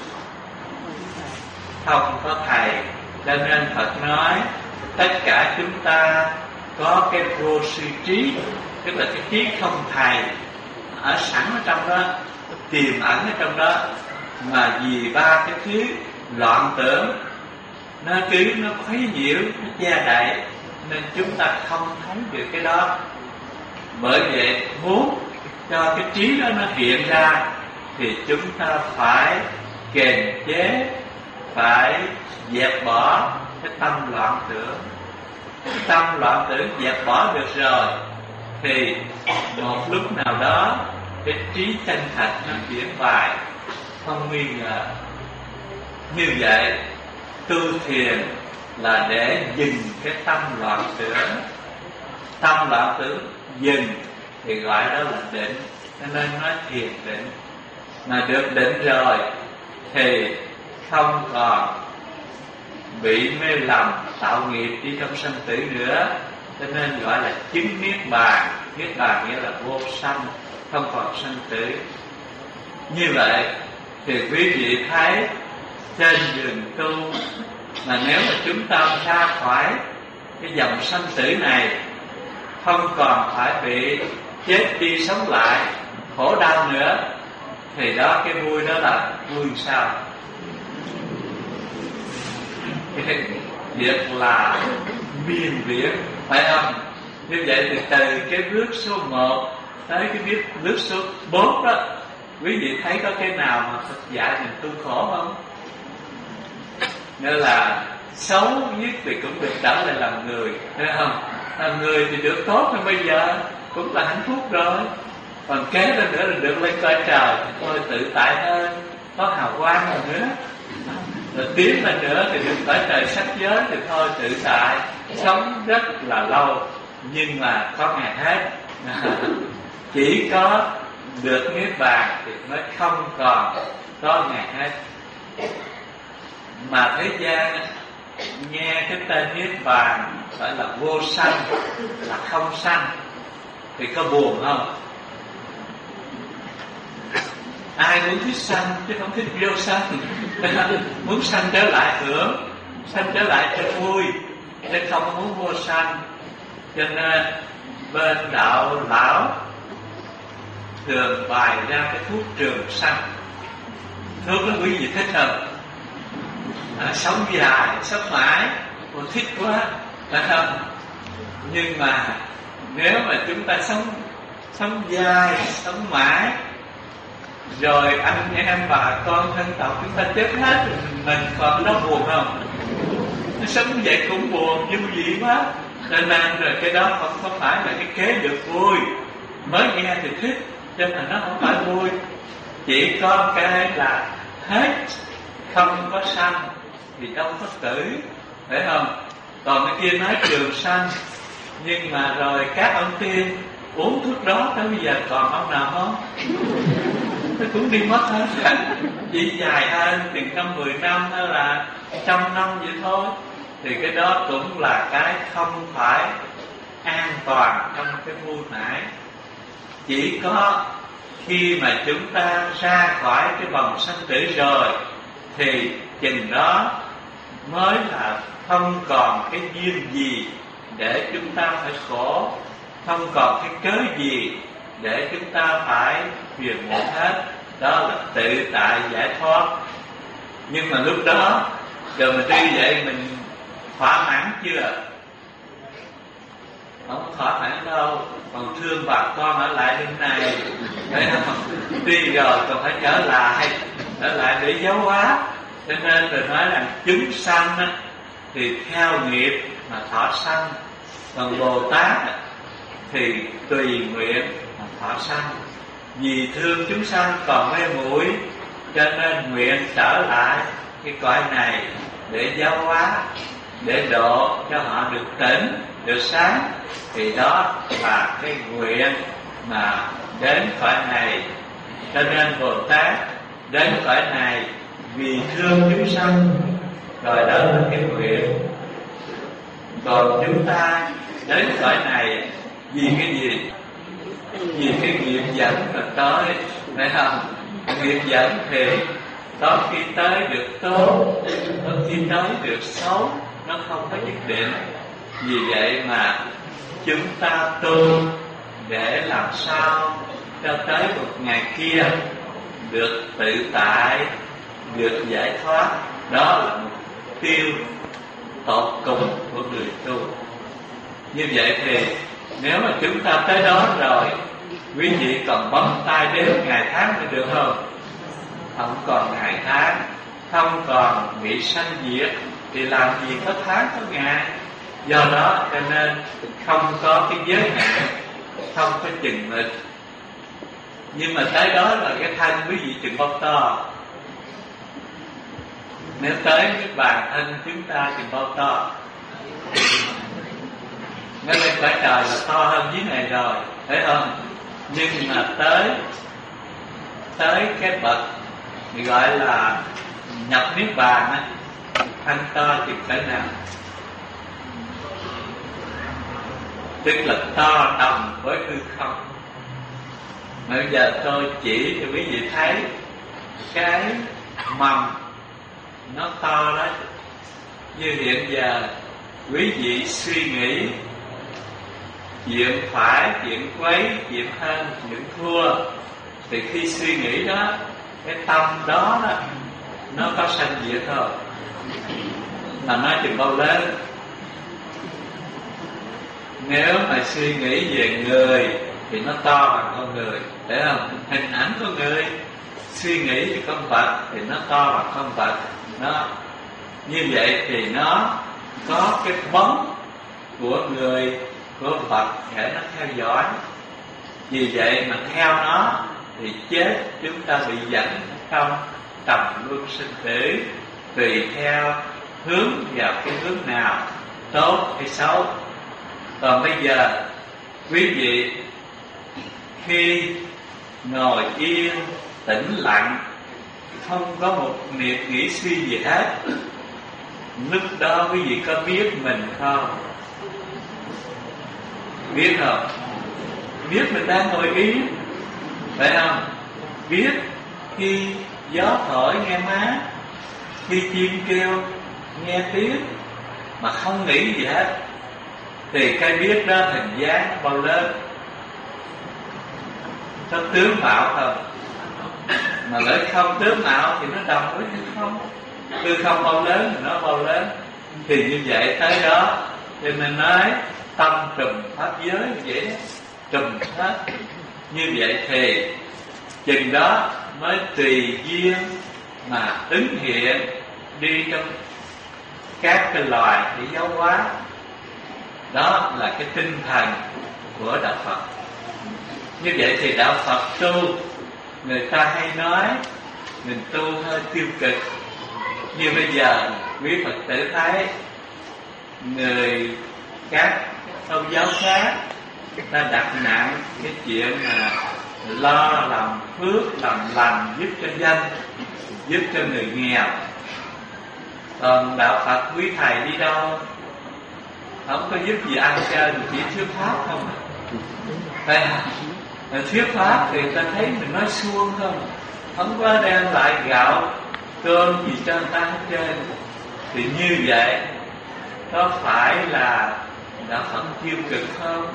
Không có thầy. Cho nên Phật nói tất cả chúng ta có cái vô sư trí, tức là cái trí không thầy ở sẵn ở trong đó, tiềm ẩn ở trong đó. Mà vì ba cái thứ loạn tưởng nó cứ nó khuấy nhiễu, nó che đậy, nên chúng ta không thấy được cái đó. Bởi vậy muốn cho cái trí đó nó hiện ra thì chúng ta phải kiềm chế, phải dẹp bỏ cái tâm loạn tưởng. Cái tâm loạn tưởng dẹp bỏ được rồi thì một lúc nào đó cái trí chân thật nó chuyển bài, không nghi ngờ. Như vậy tu thiền là để dừng cái tâm loạn tưởng. Tâm loạn tưởng dừng thì gọi đó là định. Cho nên nói thiền định. Mà được định rồi thì không còn bị mê lầm tạo nghiệp đi trong sanh tử nữa. Cho nên gọi là chứng niết bàn. Niết bàn nghĩa là vô sanh, không còn sanh tử. Như vậy thì quý vị thấy trên đường tu là nếu mà chúng ta ra khỏi cái dòng sanh tử này, không còn phải bị chết đi sống lại, khổ đau nữa, thì đó cái vui đó là vui sao? Cái việc là miên viễn, phải không? Như vậy thì từ cái bước số một tới cái bước, bước số bốn đó, quý vị thấy có cái nào mà Phật dạy mình tu khổ không? Nên là xấu nhất thì cũng được trở lại làm người, thấy không? Làm người thì được tốt hơn bây giờ cũng là hạnh phúc rồi. Còn kế lên nữa là được lên cõi trời thì thôi tự tại hơn, có hào quang rồi nữa. Rồi tiến lên nữa thì được cõi trời sắc giới thì thôi tự tại, sống rất là lâu nhưng mà có ngày hết. Chỉ có được niết bàn thì mới không còn có ngày hết. Mà thế gian nghe cái tên niết bàn phải là vô sanh, là không sanh, thì có buồn không? Ai muốn thích sanh chứ không thích vô sanh. Muốn sanh trở lại hưởng, sanh trở lại cho vui, chứ không muốn vô sanh. Cho nên bên đạo lão thường bày ra cái thuốc trường sanh. Thuốc đó quý vị thích không? À, sống dài, sống mãi, tôi thích quá, phải không? Nhưng mà nếu mà chúng ta sống sống dài, sống mãi, rồi anh em bà con thân tộc chúng ta chết hết, mình còn đó buồn không? Nó sống vậy cũng buồn, vui gì quá. Cho nên rồi cái đó không có phải là cái kế được vui. Mới nghe thì thích, cho nên nó không phải vui. Chỉ có cái là hết, không có sanh thì đâu có tử, phải không? Còn cái kia nói trường sanh, nhưng mà rồi các ông tiên uống thuốc đó tới bây giờ còn ông nào không? Nó cũng đi mất hết. Chỉ dài hơn chừng năm mười năm hay là trăm năm vậy thôi. Thì cái đó cũng là cái không phải an toàn trong cái vui mãi. Chỉ có khi mà chúng ta ra khỏi cái vòng sanh tử rồi thì chừng đó mới là không còn cái duyên gì để chúng ta phải khổ, không còn cái cớ gì để chúng ta phải phiền muộn hết. Đó là tự tại giải thoát. Nhưng mà lúc đó rồi mình đi vậy mình thỏa mãn chưa? Không thỏa mãn đâu. Còn thương bà con ở lại bên này, phải không? Đi rồi còn phải trở lại, trở lại để giáo hóa. Cho nên rồi nói là chúng sanh á, thì theo nghiệp mà thọ sanh. Còn Bồ Tát á, thì tùy nguyện mà thọ sanh. Vì thương chúng sanh còn mê muội, cho nên nguyện trở lại cái cõi này để giáo hóa, để độ cho họ được tỉnh, được sáng. Thì đó là cái nguyện mà đến cõi này. Cho nên Bồ Tát đến cõi này vì thương chúng sanh, rồi đó là cái nguyện. Còn chúng ta đến cõi này vì cái gì? Vì cái nghiệp dẫn là tới, phải không? Nghiệp dẫn thì có khi tới được tốt, có khi tới được xấu, nó không có nhất định. Vì vậy mà chúng ta tu để làm sao cho tới một ngày kia được tự tại, được giải thoát. Đó là mục tiêu tột cùng của người tu. Như vậy thì nếu mà chúng ta tới đó rồi, quý vị còn bấm tay đếm ngày tháng thì được không? Không còn ngày tháng, không còn bị sanh diệt, thì làm gì có tháng có ngày. Do đó cho nên không có cái giới hạn, không có chừng mực. Nhưng mà tới đó là cái thân quý vị chừng bao to. Nếu tới cái bàn thân chúng ta chừng bao to. Nó lên cõi trời là to hơn dưới này rồi, phải không? Nhưng mà tới tới cái bậc gọi là nhập niết bàn á, thân to chừng cỡ nào? Tức là to tầm với hư không. Mà bây giờ tôi chỉ cho quý vị thấy cái mầm nó to đó. Như hiện giờ quý vị suy nghĩ chuyện phải, chuyện quấy, chuyện hơn, chuyện thua, thì khi suy nghĩ đó, cái tâm đó, đó nó có sanh diệt thôi. Mà nói chừng bao lớn. Nếu mà suy nghĩ về người thì nó to bằng con người, phải không? Hình ảnh của người. Suy nghĩ về con vật thì nó to bằng con vật. Nó như vậy thì nó có cái bóng của người của Phật để nó theo dõi. Vì vậy mà theo nó thì chết chúng ta bị dẫn trong trầm luân sinh tử, tùy theo hướng vào cái hướng nào, tốt hay xấu. Còn bây giờ quý vị khi ngồi yên tĩnh lặng, không có một niệm nghĩ suy gì hết, lúc đó quý vị có biết mình không? Biết không? Biết mình đang ngồi yên, phải không? Biết khi gió thổi nghe mát, khi chim kêu nghe tiếng, mà không nghĩ gì hết, thì cái biết đó hình dáng nó bao lớn, có tướng mạo không? Mà lỡ không tướng mạo thì nó đồng với hư không. Hư không bao lớn thì nó bao lớn. Thì như vậy tới đó, cho nên nói tâm trùm pháp giới vậy đó, trùm hết. Như vậy thì chừng đó mới tùy duyên mà ứng hiện đi trong các cái loài để giáo hóa. Đó là cái tinh thần của đạo Phật. Như vậy thì đạo Phật tu, người ta hay nói mình tu hơi tiêu cực. Như bây giờ quý Phật tử thấy người các tôn giáo khác ta đặt nặng cái chuyện mà lo làm phước, làm lành, giúp cho dân, giúp cho người nghèo. Còn đạo Phật quý thầy đi đâu không có giúp gì ăn chơi, chỉ thuyết pháp không. Phải không? Thuyết pháp thì ta thấy mình nói suông không, không có đem lại gạo cơm gì cho người ta hết trơn. Thì như vậy có phải là đạo Phật tiêu cực không?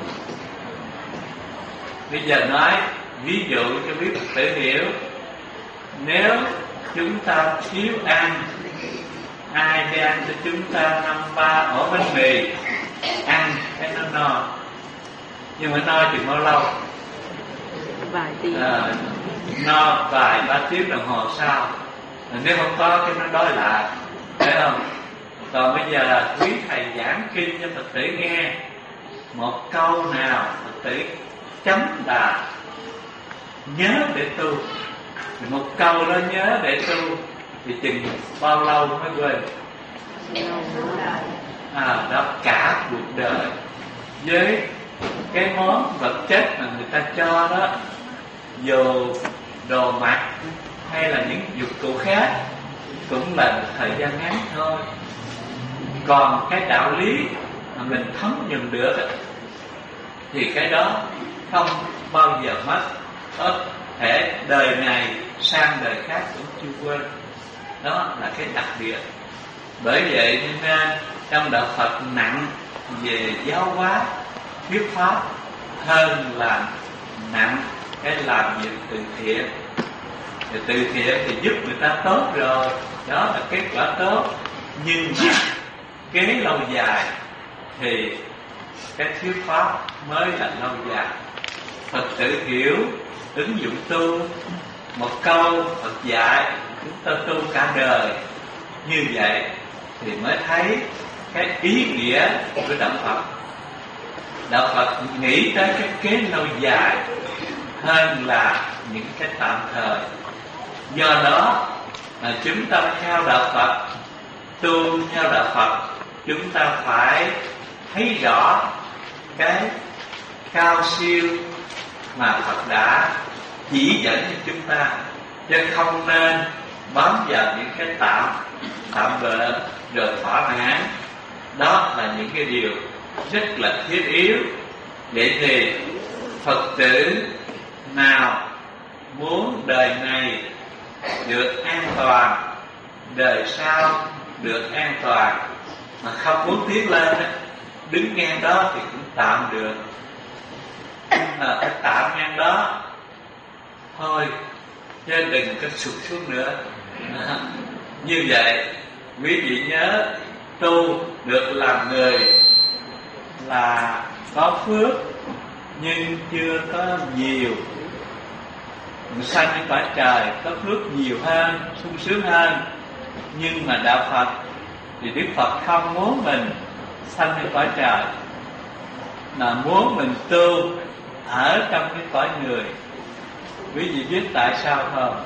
Bây giờ nói ví dụ cho quý Phật tử hiểu. Nếu chúng ta thiếu ăn, ai đi ăn cho chúng ta năm ba ổ bánh mì, ăn cái nó no. Nhưng mà no chừng bao lâu? Vài tiếng. À, no vài ba tiếng đồng hồ sau. Nếu không có cái nó đói lại, phải không? Còn bây giờ quý thầy giảng kinh cho Phật tử nghe, một câu nào Phật tử chấm đà nhớ để tu. Một câu đó nhớ để tu thì chừng bao lâu mới quên? À, đó cả cuộc đời. Với cái món vật chất mà người ta cho đó, dù đồ mặc hay là những dụng cụ khác, cũng là một thời gian ngắn thôi. Còn cái đạo lý mà mình thấm nhuần được thì cái đó không bao giờ mất. Có thể đời này sang đời khác cũng chưa quên. Đó là cái đặc biệt. Bởi vậy nên trong đạo Phật nặng về giáo hóa, thuyết pháp hơn là nặng cái làm việc từ thiện. Thì từ thiện thì giúp người ta tốt rồi, đó là kết quả tốt. Nhưng mà kế lâu dài thì cái thuyết pháp mới là lâu dài. Phật tử hiểu, ứng dụng tu, một câu Phật dạy chúng ta tu cả đời. Như vậy thì mới thấy cái ý nghĩa của đạo Phật. Đạo Phật nghĩ tới cái kế lâu dài hơn là những cái tạm thời. Do đó mà chúng ta theo đạo Phật, tu theo đạo Phật, chúng ta phải thấy rõ cái cao siêu mà Phật đã chỉ dẫn cho chúng ta, chứ không nên bám vào những cái tạm tạm bợ rồi thỏa mãn. Đó là những cái điều rất là thiết yếu. Vậy thì Phật tử nào muốn đời này được an toàn, đời sau được an toàn, mà không muốn tiến lên, đứng ngang đó thì cũng tạm được, nhưng mà phải tạm ngang đó thôi, chứ đừng có sụt xuống nữa. Như vậy quý vị nhớ, tu được làm người là có phước nhưng chưa có nhiều. Sanh lên cõi trời có phước nhiều hơn, sung sướng hơn. Nhưng mà đạo Phật thì Đức Phật không muốn mình sanh lên cõi trời, mà muốn mình tu ở trong cái cõi người. Quý vị biết tại sao không?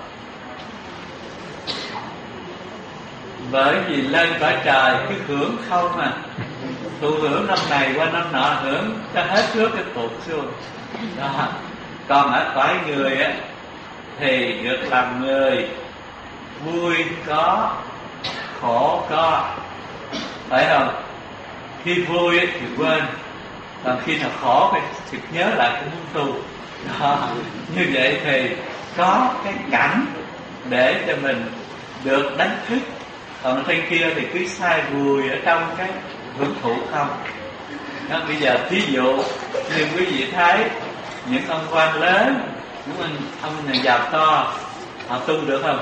Bởi vì lên cõi trời cứ hưởng không à, thụ hưởng năm này qua năm nọ, hưởng cho hết trước cái tụt xuống đó. Còn ở cõi người á thì được làm người, vui có, khổ có, phải không? Khi vui thì quên, còn khi nào khổ thì nhớ lại cũng muốn tu đó. Như vậy thì có cái cảnh để cho mình được đánh thức. Còn trên kia thì cứ sai vùi ở trong cái hưởng thụ không đó. Bây giờ thí dụ như quý vị thấy những ông quan lớn, những ông, ông nhà giàu to, họ tu được không?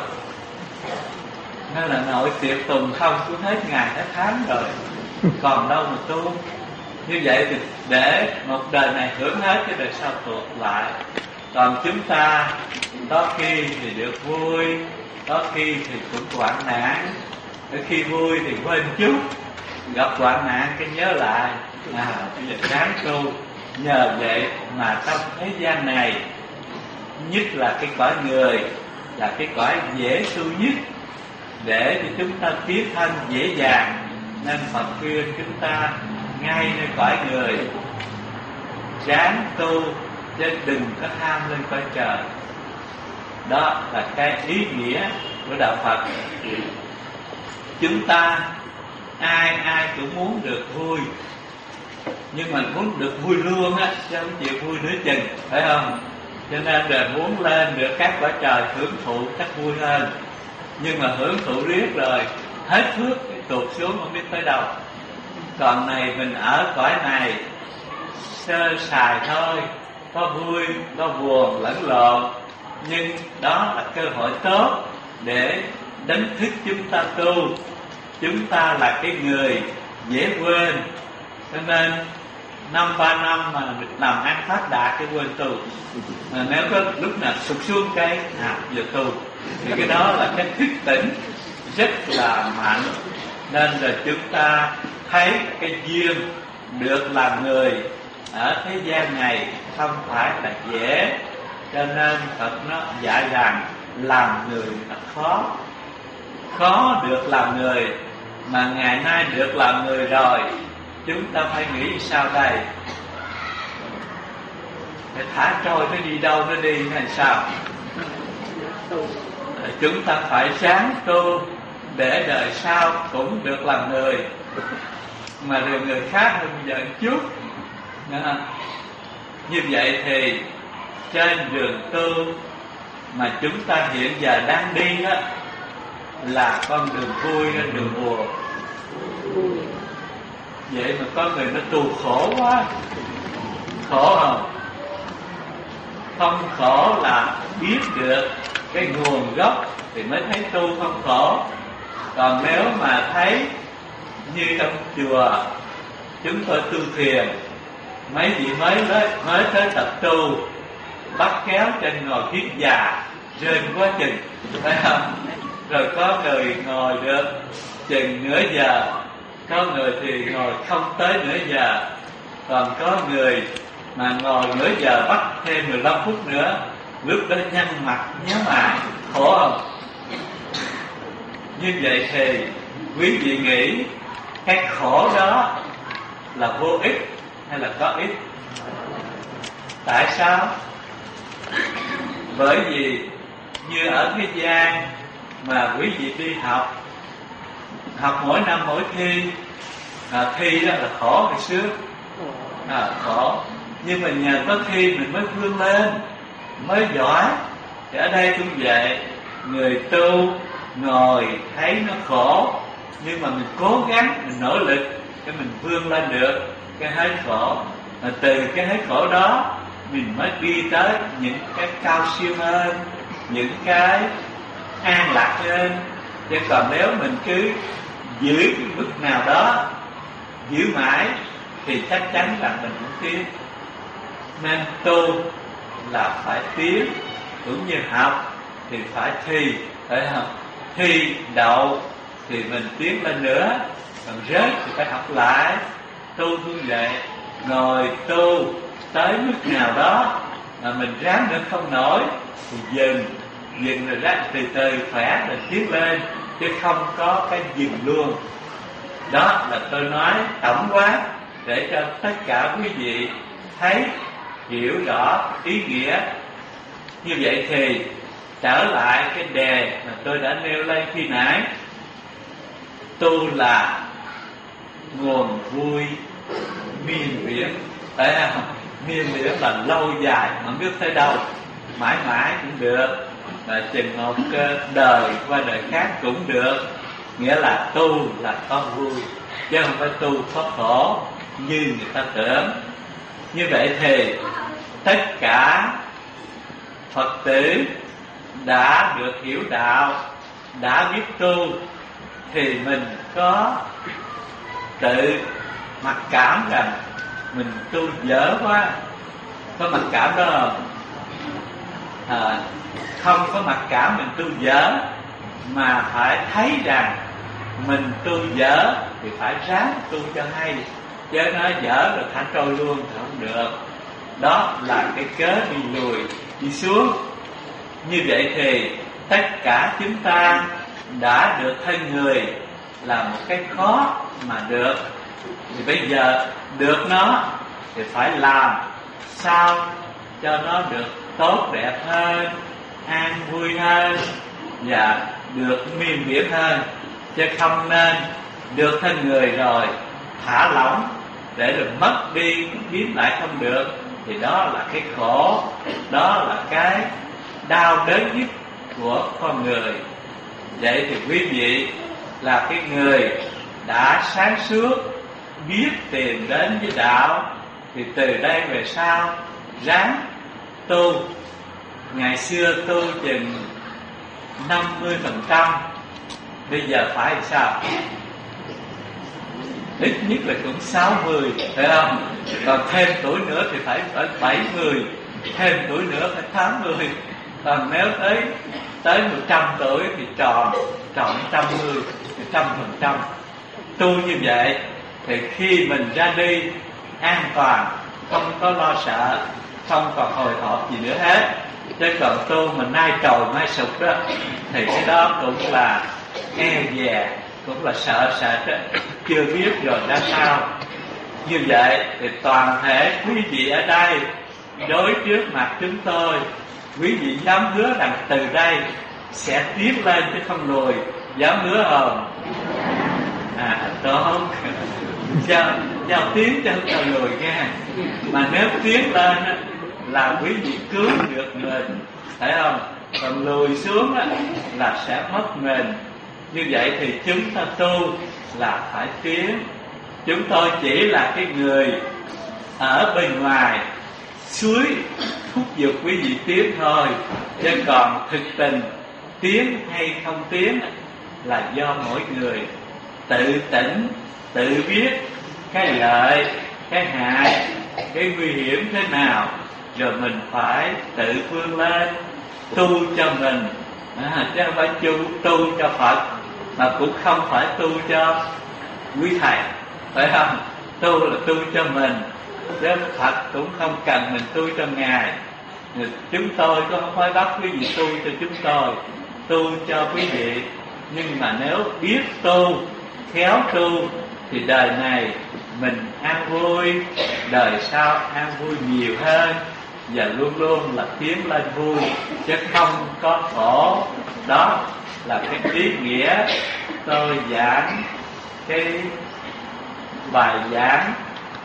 Nên là nội tiệc tùng không cũng hết ngày hết tháng rồi, còn đâu mà tu. Như vậy thì để một đời này hưởng hết, cái đời sau tuột lại. Còn chúng ta có khi thì được vui, có khi thì cũng hoạn nạn. Khi vui thì quên chút, gặp hoạn nạn cái nhớ lại, à bây giờ ráng tu. Nhờ vậy mà trong thế gian này, nhất là cái cõi người là cái cõi dễ tu nhất, để cho chúng ta tiến thân dễ dàng. Nên Phật khuyên chúng ta ngay nơi cõi người ráng tu, chứ đừng có tham lên cõi trời. Đó là cái ý nghĩa của đạo Phật. Chúng ta ai ai cũng muốn được vui, nhưng mà muốn được vui luôn á, chứ không chịu vui nửa chừng, phải không? Cho nên là muốn lên được các cõi trời hưởng thụ chắc vui hơn. Nhưng mà hưởng thụ riết rồi hết phước tụt xuống không biết tới đâu. Còn này mình ở cõi này sơ sài thôi, có vui, có buồn lẫn lộn, nhưng đó là cơ hội tốt để đánh thức chúng ta tu. Chúng ta là cái người dễ quên, cho nên năm ba năm mà làm ăn phát đạt cái quên tu. Mà nếu có lúc nào sụt xuống cái à giờ tu thì cái đó là cái thức tỉnh rất là mạnh. Nên là chúng ta thấy cái duyên được làm người ở thế gian này không phải là dễ, cho nên Phật nó dạy rằng làm người là khó. Khó được làm người, mà ngày nay được làm người rồi, chúng ta phải nghĩ sao đây? Để thả trôi nó đi đâu nó đi hay sao? Chúng ta phải ráng tu để đời sau cũng được làm người, mà được người khác hơn bây giờ chút. Như vậy thì trên đường tu mà chúng ta hiện giờ đang đi đó là con đường vui hay đường buồn? Vậy mà có người nó tu khổ quá. Khổ không? Không khổ là biết được cái nguồn gốc thì mới thấy tu không khổ. Còn nếu mà thấy như trong chùa chúng tôi tu thiền, mấy vị mới mới, mới tới tập tu bắt kéo trên ngồi kiết già rên quá chừng, phải không? Rồi có người ngồi được chừng nửa giờ, có người thì ngồi không tới nửa giờ, còn có người mà ngồi nửa giờ bắt thêm mười lăm phút nữa, lúc đó nhăn mặt nhớ mày, khổ không? Như vậy thì quý vị nghĩ cái khổ đó là vô ích hay là có ích? Tại sao? Bởi vì như ở thế gian mà quý vị đi học, học mỗi năm mỗi thi, à, thi đó là khổ hay sướng? À, khổ. Nhưng mà nhờ có thi mình mới vươn lên, mới giỏi. Thì ở đây cũng vậy, người tu ngồi thấy nó khổ, nhưng mà mình cố gắng, mình nỗ lực để mình vươn lên được cái hết khổ. Và từ cái hết khổ đó mình mới đi tới những cái cao siêu hơn, những cái an lạc hơn. Chứ còn nếu mình cứ giữ cái mức nào đó, giữ mãi, thì chắc chắn là mình cũng tiến. Nên tu là phải tiến, cũng như học thì phải thi, phải không? Thi đậu thì mình tiến lên nữa, còn rớt thì phải học lại. Tu như vậy ngồi tu tới mức nào đó mà mình ráng nữa không nổi thì dừng, dừng rồi ráng từ từ khỏe rồi tiến lên, chứ không có cái dừng luôn. Đó là tôi nói tổng quát để cho tất cả quý vị thấy hiểu rõ ý nghĩa. Như vậy thì trở lại cái đề mà tôi đã nêu lên khi nãy, tu là nguồn vui miên viễn. Phải không? Miên viễn là lâu dài, không biết tới đâu, mãi mãi cũng được, và chừng một đời qua đời khác cũng được. Nghĩa là tu là có vui, chứ không phải tu có khổ như người ta tưởng. Như vậy thì tất cả Phật tử đã được hiểu đạo, đã biết tu, thì mình có tự mặc cảm rằng mình tu dở quá. Có mặc cảm đó không? À, không có mặc cảm mình tu dở, mà phải thấy rằng mình tu dở thì phải ráng tu cho hay, chứ nói dở rồi thả trôi luôn thì không được. Đó là cái cớ đi lùi đi xuống. Như vậy thì tất cả chúng ta đã được thân người là một cái khó mà được, thì bây giờ được nó thì phải làm sao cho nó được tốt đẹp hơn, an vui hơn và được miên viễn hơn, chứ không nên được thân người rồi thả lỏng để rồi mất đi, biến lại không được, thì đó là cái khổ, đó là cái đau đớn nhất của con người. Vậy thì quý vị là cái người đã sáng suốt, biết tìm đến với đạo, thì từ đây về sau ráng tu. Ngày xưa tu chừng năm mươi phần trăm, bây giờ phải sao? Ít nhất là cũng sáu mươi, phải không? Còn thêm tuổi nữa thì phải ở bảy mươi, thêm tuổi nữa phải tám mươi. Còn nếu tới tới một trăm tuổi thì tròn tròn một trăm mươi, một trăm phần trăm. Tu như vậy thì khi mình ra đi an toàn, không có lo sợ, không còn hồi hộp gì nữa hết. Chứ còn tu mà nay trồi mai sụp đó thì cái đó cũng là e dè, cũng là sợ sệt đó, chưa biết rồi ra sao. Như vậy thì toàn thể quý vị ở đây đối trước mặt chúng tôi, quý vị dám hứa rằng từ đây sẽ tiến lên chứ không lùi, dám hứa không? À tốt, giao, giao tiến cho không phải lùi nha. Mà nếu tiến lên là quý vị cứu được mình, phải không? Còn lùi xuống là sẽ mất mình. Như vậy thì chúng ta tu là phải tiến. Chúng tôi chỉ là cái người ở bên ngoài suối thúc giục quý vị tiến thôi, chứ còn thực tình tiến hay không tiến là do mỗi người tự tỉnh, tự biết cái lợi, cái hại, cái nguy hiểm thế nào, rồi mình phải tự vươn lên tu cho mình, à, chứ không phải tu, tu cho Phật, mà cũng không phải tu cho quý thầy, phải không? Tu là tu cho mình, chứ Phật cũng không cần mình tu cho Ngài. Chúng tôi có không phải bắt quý vị tu cho chúng tôi, tu cho quý vị. Nhưng mà nếu biết tu, khéo tu, thì đời này mình an vui, đời sau an vui nhiều hơn, và luôn luôn là tiến lên vui, chứ không có khổ. Đó là cái ý nghĩa tôi giảng cái bài giảng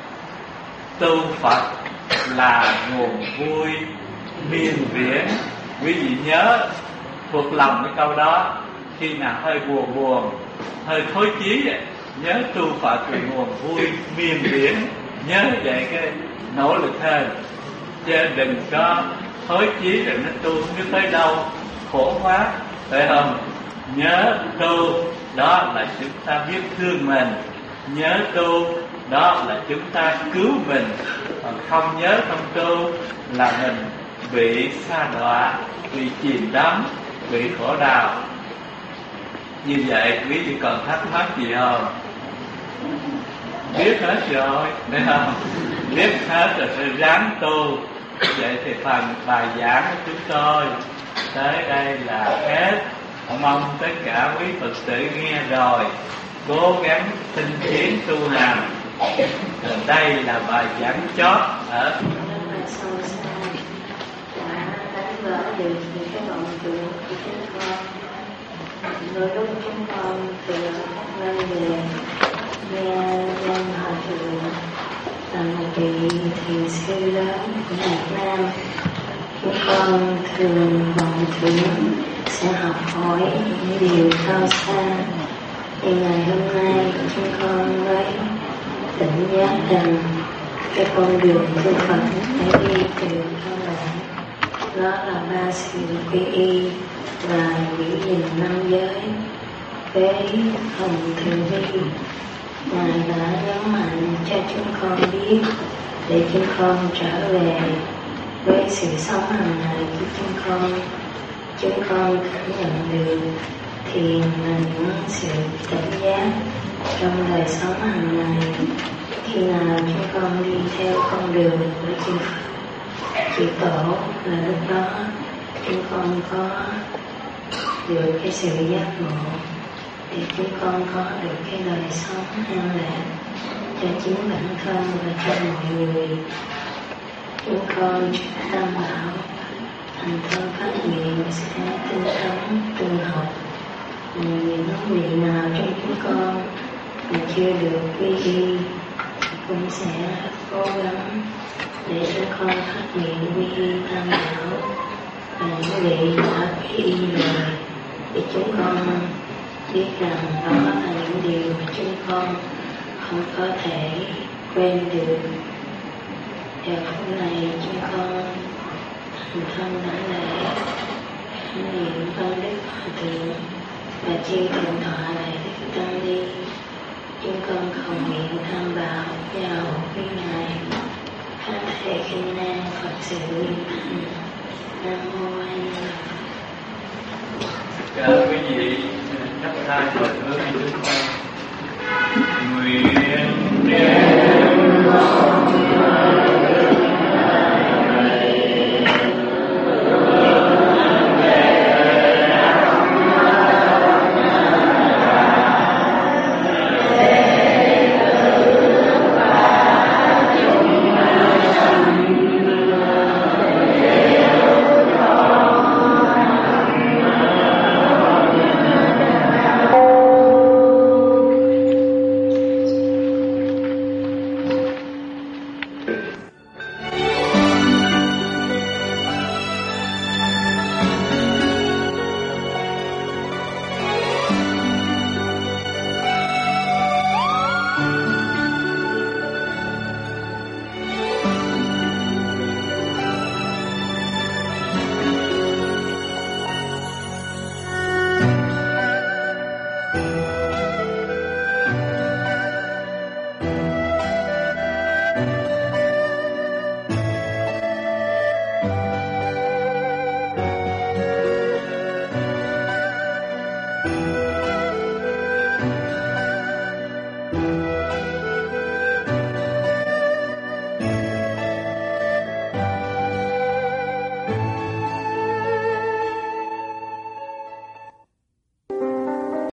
tu Phật là nguồn vui miên viễn. Quý vị nhớ thuộc lòng cái câu đó, khi nào hơi buồn buồn, hơi thối chí, nhớ tu Phật là nguồn vui miên viễn. Nhớ vậy cái nỗ lực hơn, chứ đừng có thối chí rồi nó tu không biết tới đâu, khổ quá, phải không? Nhớ tu đó là chúng ta biết thương mình, nhớ tu đó là chúng ta cứu mình. Còn không nhớ không tu là mình bị sa đọa, bị chìm đắm, bị khổ đau. Như vậy quý vị còn thắc mắc gì không? biết hết rồi, thấy không? Biết hết rồi phải ráng tu. Vậy thì phần bài giảng của chúng tôi tới đây là hết. Mong tất cả quý Phật tử nghe rồi cố gắng tinh tiến tu hành. Đây là bài giảng chót ở sâu xa đã đánh vỡ được những cái vọng tưởng của chúng con. Đôi lúc chúng con từ quay về nghe danh hòa thượng là một vị thiền sư lớn của Việt Nam, chúng con thường vọng tưởng sẽ học hỏi những điều cao xa. Thì ngày hôm nay chúng con mới tỉnh giác rằng cái con đường tu Phật phải đi từ cơ bản, đó là ba sự quy y và giữ gìn năm giới với hồng thường vi. Ngài đã nhấn mạnh cho chúng con biết để chúng con trở về với sự sống hàng ngày của chúng con. Chúng con cảm nhận được thiền là những sự tỉnh giác trong đời sống hàng ngày. Khi nào chúng con đi theo con đường của chư Phật, chư Tổ, là lúc đó chúng con có được cái sự giác ngộ, thì chúng con có được cái đời sống an lạc cho chính bản thân và cho mọi người. Chúng con tam bảo thành thân phát nguyện sẽ tinh tấn tu học. Những vị nào trong chúng con mà chưa được quy y cũng sẽ cố gắng để chúng con phát nguyện quy y tam bảo. Và những vị đã quy y rồi thì chúng con biết rằng đó là những điều mà chúng con không có thể quên được. Giờ phút này chúng con thành thân đã lễ khánh niệm ơn Đức Hòa Thượng và chư Thượng Tọa Đại Đức Tăng Ni. Chúng con cầu nguyện tham bảo vào quý ngài phát thể kinh năng Phật sự viên thành. Nam mô A Di Đà Phật. Cả quý vị chắp tay và hướng đến chúng ta. Nguyện đem Thank you.